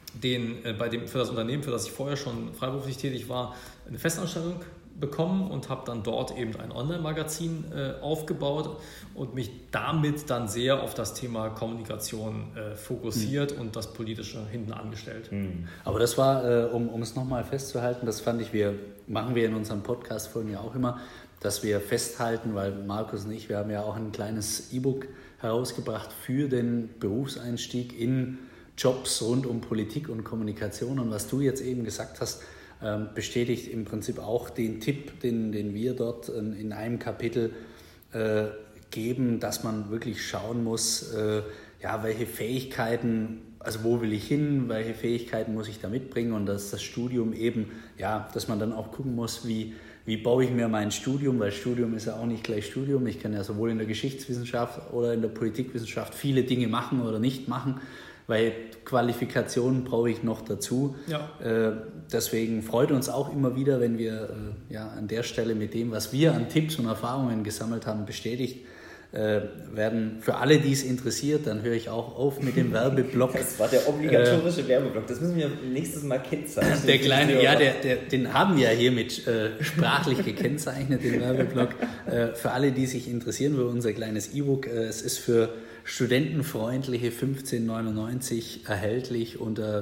Speaker 3: für das Unternehmen, für das ich vorher schon freiberuflich tätig war, eine Festanstellung bekommen und habe dann dort eben ein Online-Magazin aufgebaut und mich damit dann sehr auf das Thema Kommunikation fokussiert und das Politische hinten angestellt.
Speaker 1: Aber das war, um es nochmal festzuhalten, das fand ich, machen wir in unseren Podcast-Folgen ja auch immer, dass wir festhalten, weil Markus und ich, wir haben ja auch ein kleines E-Book herausgebracht für den Berufseinstieg in Jobs rund um Politik und Kommunikation. Und was du jetzt eben gesagt hast, bestätigt im Prinzip auch den Tipp, den wir dort in einem Kapitel geben, dass man wirklich schauen muss, welche Fähigkeiten, also wo will ich hin, welche Fähigkeiten muss ich da mitbringen und dass das Studium eben, dass man dann auch gucken muss, wie baue ich mir mein Studium, weil Studium ist ja auch nicht gleich Studium. Ich kann ja sowohl in der Geschichtswissenschaft oder in der Politikwissenschaft viele Dinge machen oder nicht machen, weil Qualifikationen brauche ich noch dazu. Ja. Deswegen freut uns auch immer wieder, wenn wir an der Stelle mit dem, was wir an Tipps und Erfahrungen gesammelt haben, bestätigt werden. Für alle, die es interessiert, dann höre ich auch auf mit dem Werbeblock.
Speaker 2: Das war der obligatorische Werbeblock. Das müssen wir nächstes Mal kennzeichnen.
Speaker 1: Der kleine, den haben wir hiermit sprachlich gekennzeichnet, den Werbeblock. Für alle, die sich interessieren für unser kleines E-Book, es ist für studentenfreundliche 15,99 erhältlich unter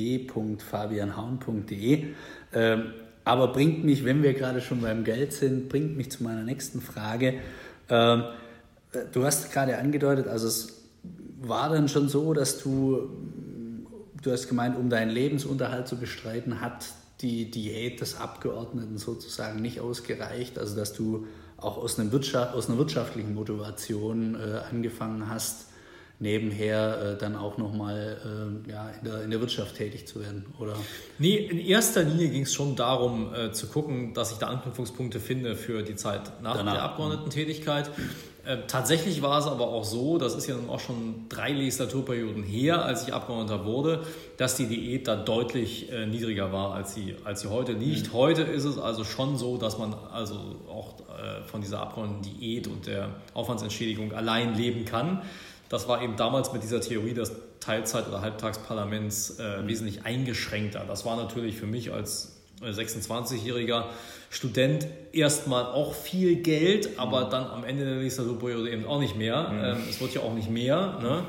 Speaker 1: www.fabianhaun.de. Aber bringt mich, wenn wir gerade schon beim Geld sind, bringt mich zu meiner nächsten Frage. Du hast gerade angedeutet, also es war dann schon so, dass du hast gemeint, um deinen Lebensunterhalt zu bestreiten, hat die Diät des Abgeordneten sozusagen nicht ausgereicht, also dass du auch aus einer wirtschaftlichen Motivation angefangen hast, nebenher dann auch nochmal in der Wirtschaft tätig zu werden, oder?
Speaker 3: Nee, in erster Linie ging es schon darum, zu gucken, dass ich da Anknüpfungspunkte finde für die Zeit nach der Abgeordnetentätigkeit. Tatsächlich war es aber auch so, das ist ja nun auch schon 3 Legislaturperioden her, als ich Abgeordneter wurde, dass die Diät da deutlich niedriger war, als sie heute liegt. Heute ist es also schon so, dass man also auch von dieser Abgeordneten-Diät und der Aufwandsentschädigung allein leben kann. Das war eben damals mit dieser Theorie des Teilzeit- oder Halbtagsparlaments wesentlich eingeschränkter. Das war natürlich für mich als 26-jähriger Student erstmal auch viel Geld, aber dann am Ende der Legislaturperiode eben auch nicht mehr. Es wird ja auch nicht mehr. Ne?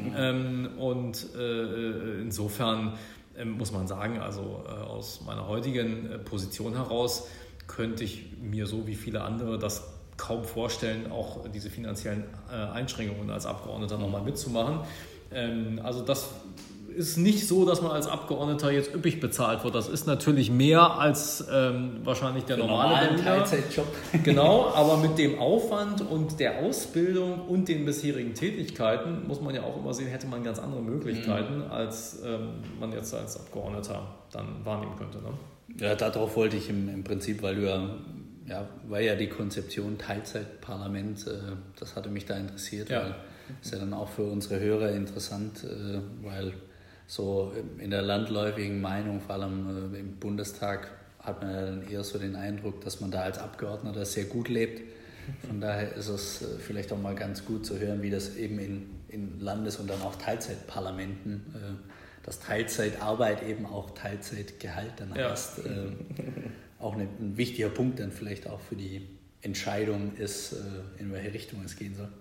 Speaker 3: Insofern muss man sagen, also aus meiner heutigen Position heraus könnte ich mir so wie viele andere das kaum vorstellen, auch diese finanziellen Einschränkungen als Abgeordneter nochmal mitzumachen. Also das ist nicht so, dass man als Abgeordneter jetzt üppig bezahlt wird. Das ist natürlich mehr als wahrscheinlich der normale
Speaker 1: Teilzeitjob.
Speaker 3: Genau, aber mit dem Aufwand und der Ausbildung und den bisherigen Tätigkeiten muss man ja auch immer sehen, hätte man ganz andere Möglichkeiten, als man jetzt als Abgeordneter dann wahrnehmen könnte. Ne?
Speaker 1: Ja, darauf wollte ich im Prinzip, weil ja die Konzeption Teilzeitparlament, das hatte mich da interessiert, weil ist ja dann auch für unsere Hörer interessant, weil so in der landläufigen Meinung, vor allem im Bundestag, hat man ja dann eher so den Eindruck, dass man da als Abgeordneter sehr gut lebt. Von daher ist es vielleicht auch mal ganz gut zu hören, wie das eben in Landes- und dann auch Teilzeitparlamenten, dass Teilzeitarbeit eben auch Teilzeitgehalt dann heißt. Auch ein wichtiger Punkt dann vielleicht auch für die Entscheidung ist, in welche Richtung es gehen soll.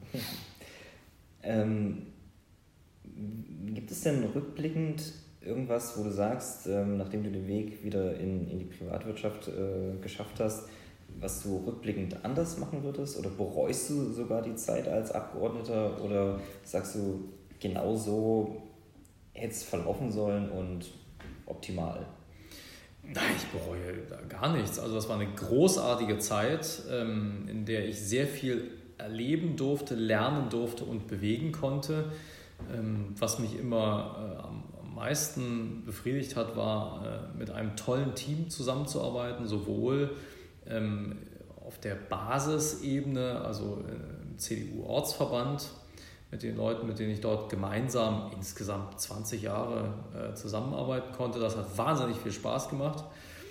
Speaker 2: Gibt es denn rückblickend irgendwas, wo du sagst, nachdem du den Weg wieder in die Privatwirtschaft geschafft hast, was du rückblickend anders machen würdest? Oder bereust du sogar die Zeit als Abgeordneter? Oder sagst du, genau so hätte es verlaufen sollen und optimal?
Speaker 3: Nein, ich bereue da gar nichts. Also das war eine großartige Zeit, in der ich sehr viel erleben durfte, lernen durfte und bewegen konnte. Was mich immer am meisten befriedigt hat, war mit einem tollen Team zusammenzuarbeiten, sowohl auf der Basisebene, also im CDU-Ortsverband, mit den Leuten, mit denen ich dort gemeinsam insgesamt 20 Jahre zusammenarbeiten konnte. Das hat wahnsinnig viel Spaß gemacht.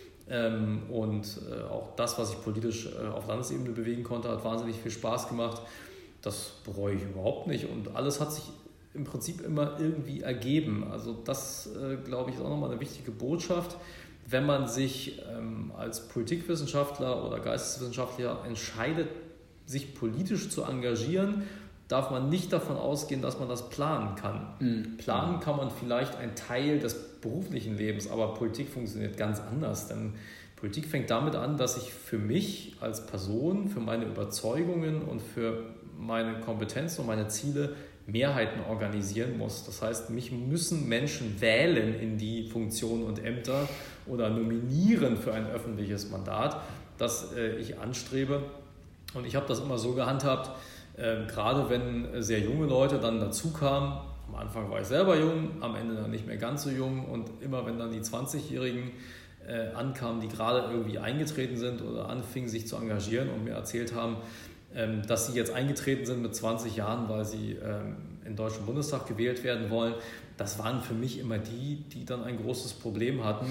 Speaker 3: Und auch das, was ich politisch auf Landesebene bewegen konnte, hat wahnsinnig viel Spaß gemacht. Das bereue ich überhaupt nicht. Und alles hat sich im Prinzip immer irgendwie ergeben. Also das, glaube ich, ist auch nochmal eine wichtige Botschaft. Wenn man sich als Politikwissenschaftler oder Geisteswissenschaftler entscheidet, sich politisch zu engagieren, darf man nicht davon ausgehen, dass man das planen kann. Planen kann man vielleicht einen Teil des beruflichen Lebens, aber Politik funktioniert ganz anders. Denn Politik fängt damit an, dass ich für mich als Person, für meine Überzeugungen und für meine Kompetenzen und meine Ziele Mehrheiten organisieren muss. Das heißt, mich müssen Menschen wählen in die Funktionen und Ämter oder nominieren für ein öffentliches Mandat, das ich anstrebe. Und ich habe das immer so gehandhabt, gerade wenn sehr junge Leute dann dazu kamen. Am Anfang war ich selber jung, am Ende dann nicht mehr ganz so jung. Und immer wenn dann die 20-Jährigen ankamen, die gerade irgendwie eingetreten sind oder anfingen sich zu engagieren und mir erzählt haben, dass sie jetzt eingetreten sind mit 20 Jahren, weil sie in den Deutschen Bundestag gewählt werden wollen. Das waren für mich immer die dann ein großes Problem hatten,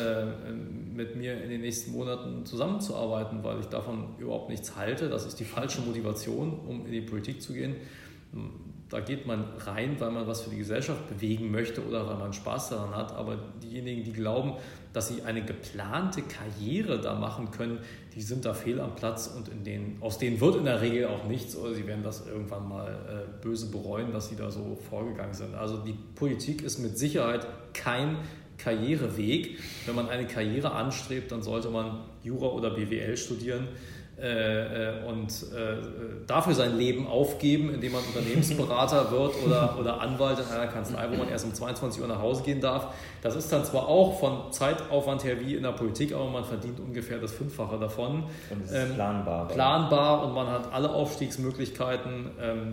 Speaker 3: mit mir in den nächsten Monaten zusammenzuarbeiten, weil ich davon überhaupt nichts halte. Das ist die falsche Motivation, um in die Politik zu gehen. Da geht man rein, weil man was für die Gesellschaft bewegen möchte oder weil man Spaß daran hat. Aber diejenigen, die glauben, dass sie eine geplante Karriere da machen können, die sind da fehl am Platz und aus denen wird in der Regel auch nichts oder sie werden das irgendwann mal böse bereuen, dass sie da so vorgegangen sind. Also die Politik ist mit Sicherheit kein Karriereweg. Wenn man eine Karriere anstrebt, dann sollte man Jura oder BWL studieren und dafür sein Leben aufgeben, indem man Unternehmensberater wird oder Anwalt in einer Kanzlei, wo man erst um 22 Uhr nach Hause gehen darf. Das ist dann zwar auch von Zeitaufwand her wie in der Politik, aber man verdient ungefähr das Fünffache davon.
Speaker 2: Und es ist planbar.
Speaker 3: Planbar und man hat alle Aufstiegsmöglichkeiten,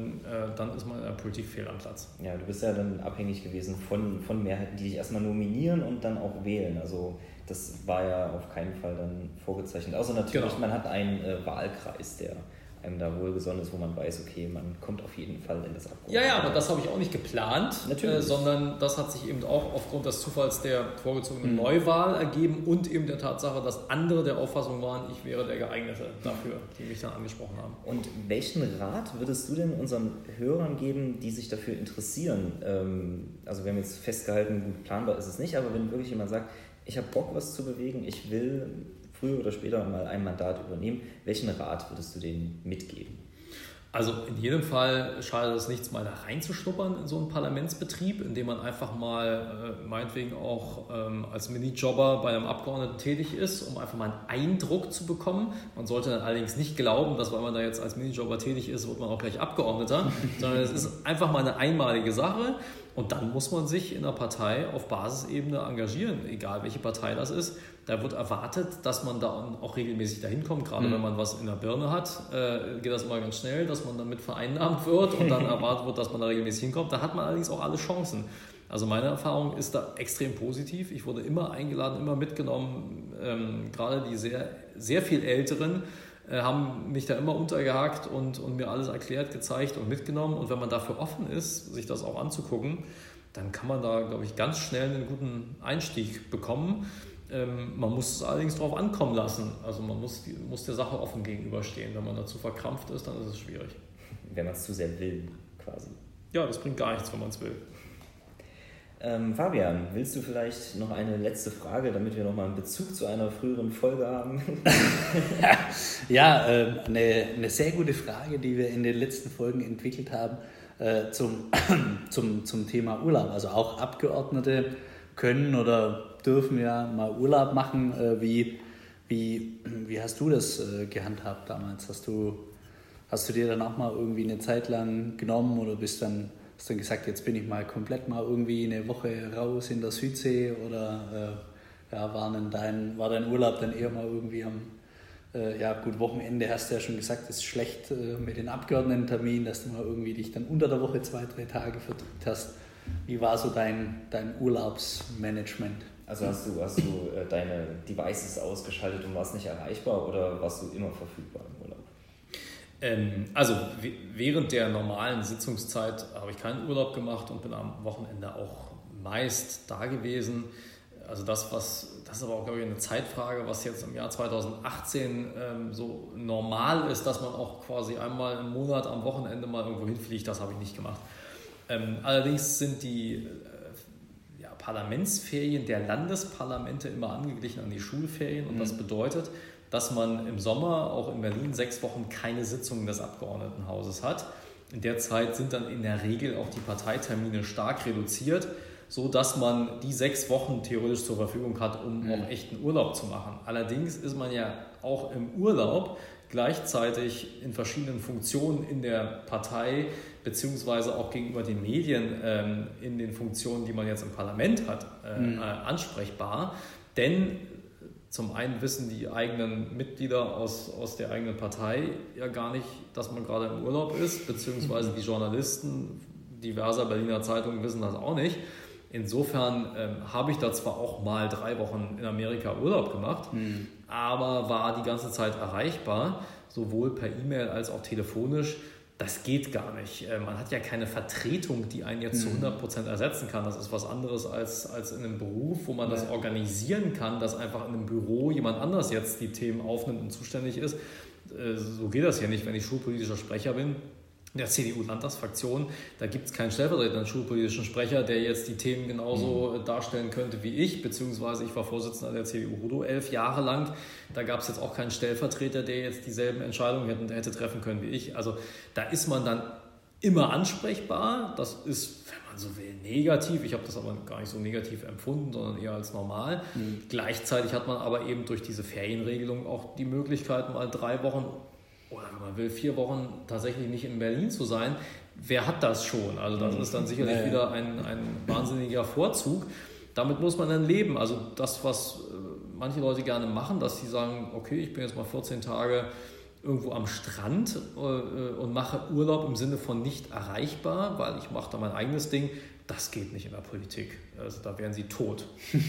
Speaker 3: dann ist man in der Politik fehl am Platz.
Speaker 2: Ja, du bist ja dann abhängig gewesen von Mehrheiten, die dich erstmal nominieren und dann auch wählen. Also das war ja auf keinen Fall dann vorgezeichnet. Außer natürlich, genau. Man hat einen Wahlkreis, der einem da wohlgesonnen ist, wo man weiß, okay, man kommt auf jeden Fall in das Abgeordnete.
Speaker 3: Ja, aber das habe ich auch nicht geplant, sondern das hat sich eben auch aufgrund des Zufalls der vorgezogenen Neuwahl ergeben und eben der Tatsache, dass andere der Auffassung waren, ich wäre der Geeignete dafür, die mich dann angesprochen haben.
Speaker 2: Und welchen Rat würdest du denn unseren Hörern geben, die sich dafür interessieren? Also wir haben jetzt festgehalten, gut, planbar ist es nicht, aber wenn wirklich jemand sagt, ich habe Bock, was zu bewegen, ich will früher oder später mal ein Mandat übernehmen. Welchen Rat würdest du denen mitgeben?
Speaker 3: Also in jedem Fall schadet es nichts, mal da reinzuschnuppern in so einen Parlamentsbetrieb, in dem man einfach mal meinetwegen auch als Minijobber bei einem Abgeordneten tätig ist, um einfach mal einen Eindruck zu bekommen. Man sollte dann allerdings nicht glauben, dass weil man da jetzt als Minijobber tätig ist, wird man auch gleich Abgeordneter, sondern es ist einfach mal eine einmalige Sache. Und dann muss man sich in einer Partei auf Basisebene engagieren, egal welche Partei das ist. Da wird erwartet, dass man da auch regelmäßig dahin kommt. Gerade wenn man was in der Birne hat, geht das immer ganz schnell, dass man damit vereinnahmt wird und dann erwartet wird, dass man da regelmäßig hinkommt. Da hat man allerdings auch alle Chancen. Also meine Erfahrung ist da extrem positiv. Ich wurde immer eingeladen, immer mitgenommen. Gerade die sehr, sehr viel Älteren haben mich da immer untergehakt und mir alles erklärt, gezeigt und mitgenommen. Und wenn man dafür offen ist, sich das auch anzugucken, dann kann man da, glaube ich, ganz schnell einen guten Einstieg bekommen. Man muss es allerdings darauf ankommen lassen. Also man muss der Sache offen gegenüberstehen. Wenn man dazu verkrampft ist, dann ist es schwierig.
Speaker 2: Wenn man es zu sehr will, quasi.
Speaker 3: Ja, das bringt gar nichts, wenn man es will.
Speaker 2: Fabian, willst du vielleicht noch eine letzte Frage, damit wir nochmal einen Bezug zu einer früheren Folge haben?
Speaker 1: Ja, eine sehr gute Frage, die wir in den letzten Folgen entwickelt haben zum Thema Urlaub. Also auch Abgeordnete können oder dürfen ja mal Urlaub machen. Wie hast du das gehandhabt damals? Hast du dir dann auch mal irgendwie eine Zeit lang genommen oder hast dann gesagt, jetzt bin ich mal komplett mal irgendwie eine Woche raus in der Südsee oder war dein Urlaub dann eher mal irgendwie am Wochenende hast du ja schon gesagt, es ist schlecht mit den Abgeordnetenterminen, dass du mal irgendwie dich dann unter der Woche 2-3 Tage verdrückt hast. Wie war so dein Urlaubsmanagement?
Speaker 2: Also hast du deine Devices ausgeschaltet und warst nicht erreichbar oder warst du immer verfügbar im Urlaub?
Speaker 3: Also während der normalen Sitzungszeit habe ich keinen Urlaub gemacht und bin am Wochenende auch meist da gewesen. Also das ist aber auch, glaube ich, eine Zeitfrage, was jetzt im Jahr 2018 so normal ist, dass man auch quasi einmal im Monat am Wochenende mal irgendwo hinfliegt, das habe ich nicht gemacht. Allerdings sind die Parlamentsferien der Landesparlamente immer angeglichen an die Schulferien und das bedeutet, dass man im Sommer auch in Berlin 6 Wochen keine Sitzungen des Abgeordnetenhauses hat. In der Zeit sind dann in der Regel auch die Parteitermine stark reduziert, so dass man die 6 Wochen theoretisch zur Verfügung hat, um auch echten Urlaub zu machen. Allerdings ist man ja auch im Urlaub gleichzeitig in verschiedenen Funktionen in der Partei beziehungsweise auch gegenüber den Medien in den Funktionen, die man jetzt im Parlament hat, ansprechbar. Denn zum einen wissen die eigenen Mitglieder aus der eigenen Partei ja gar nicht, dass man gerade im Urlaub ist, beziehungsweise die Journalisten diverser Berliner Zeitungen wissen das auch nicht. Insofern habe ich da zwar auch mal 3 Wochen in Amerika Urlaub gemacht, aber war die ganze Zeit erreichbar, sowohl per E-Mail als auch telefonisch. Das geht gar nicht. Man hat ja keine Vertretung, die einen jetzt zu 100% ersetzen kann. Das ist was anderes als in einem Beruf, wo man das organisieren kann, dass einfach in einem Büro jemand anders jetzt die Themen aufnimmt und zuständig ist. So geht das ja nicht, wenn ich schulpolitischer Sprecher bin. In der CDU-Landtagsfraktion, da gibt es keinen stellvertretenden schulpolitischen Sprecher, der jetzt die Themen genauso darstellen könnte wie ich, beziehungsweise ich war Vorsitzender der CDU-Rudo 11 Jahre lang. Da gab es jetzt auch keinen Stellvertreter, der jetzt dieselben Entscheidungen hätte treffen können wie ich. Also da ist man dann immer ansprechbar. Das ist, wenn man so will, negativ. Ich habe das aber gar nicht so negativ empfunden, sondern eher als normal. Gleichzeitig hat man aber eben durch diese Ferienregelung auch die Möglichkeit, mal 3 Wochen oder wenn man will 4 Wochen tatsächlich nicht in Berlin zu sein. Wer hat das schon? Also das ist dann sicherlich wieder ein wahnsinniger Vorzug. Damit muss man dann leben. Also das, was manche Leute gerne machen, dass sie sagen, okay, ich bin jetzt mal 14 Tage irgendwo am Strand und mache Urlaub im Sinne von nicht erreichbar, weil ich mache da mein eigenes Ding. Das geht nicht in der Politik. Also da wären sie tot.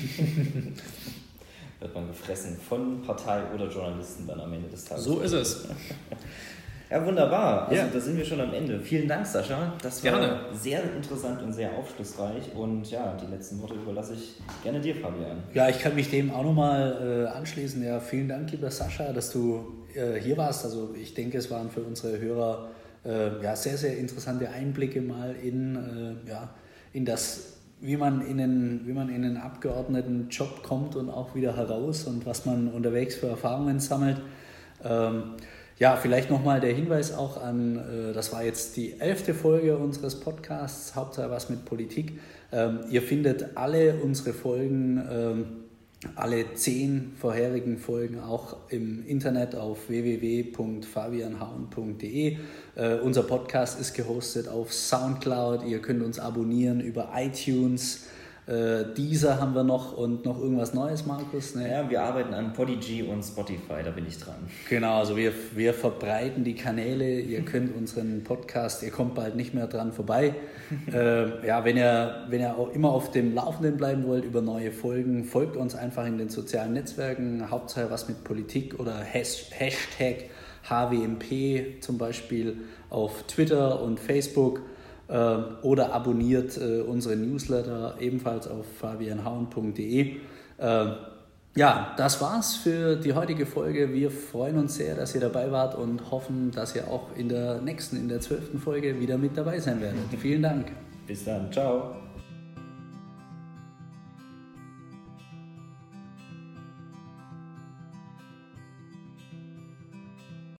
Speaker 2: Wird man gefressen von Partei oder Journalisten dann am Ende des Tages.
Speaker 3: So ist es.
Speaker 2: Ja, wunderbar. Also da sind wir schon am Ende. Vielen Dank, Sascha. Das war
Speaker 3: gerne.
Speaker 2: Sehr interessant und sehr aufschlussreich. Und ja, die letzten Worte überlasse ich gerne dir, Fabian.
Speaker 1: Ja, ich kann mich dem auch nochmal anschließen. Ja, vielen Dank, lieber Sascha, dass du hier warst. Also ich denke, es waren für unsere Hörer sehr, sehr interessante Einblicke mal in das, wie man in einen Abgeordnetenjob kommt und auch wieder heraus und was man unterwegs für Erfahrungen sammelt. Vielleicht nochmal der Hinweis auch an, das war jetzt die 11. Folge unseres Podcasts, Hauptsache was mit Politik. Ihr findet alle unsere Folgen, alle 10 vorherigen Folgen auch im Internet auf www.fabianhaun.de. Unser Podcast ist gehostet auf Soundcloud. Ihr könnt uns abonnieren über iTunes. Deezer haben wir noch und noch irgendwas Neues, Markus? Ne?
Speaker 2: Ja, wir arbeiten an Podigy und Spotify, da bin ich dran.
Speaker 1: Genau, also wir verbreiten die Kanäle. Ihr könnt unseren Podcast, ihr kommt bald nicht mehr dran vorbei. Wenn ihr auch immer auf dem Laufenden bleiben wollt über neue Folgen, folgt uns einfach in den sozialen Netzwerken, Hauptsache was mit Politik oder Hashtag HWMP zum Beispiel auf Twitter und Facebook. Oder abonniert unsere Newsletter ebenfalls auf fabianhaun.de. Das war's für die heutige Folge. Wir freuen uns sehr, dass ihr dabei wart und hoffen, dass ihr auch in der 12. Folge wieder mit dabei sein werdet. Vielen Dank.
Speaker 2: Bis dann. Ciao.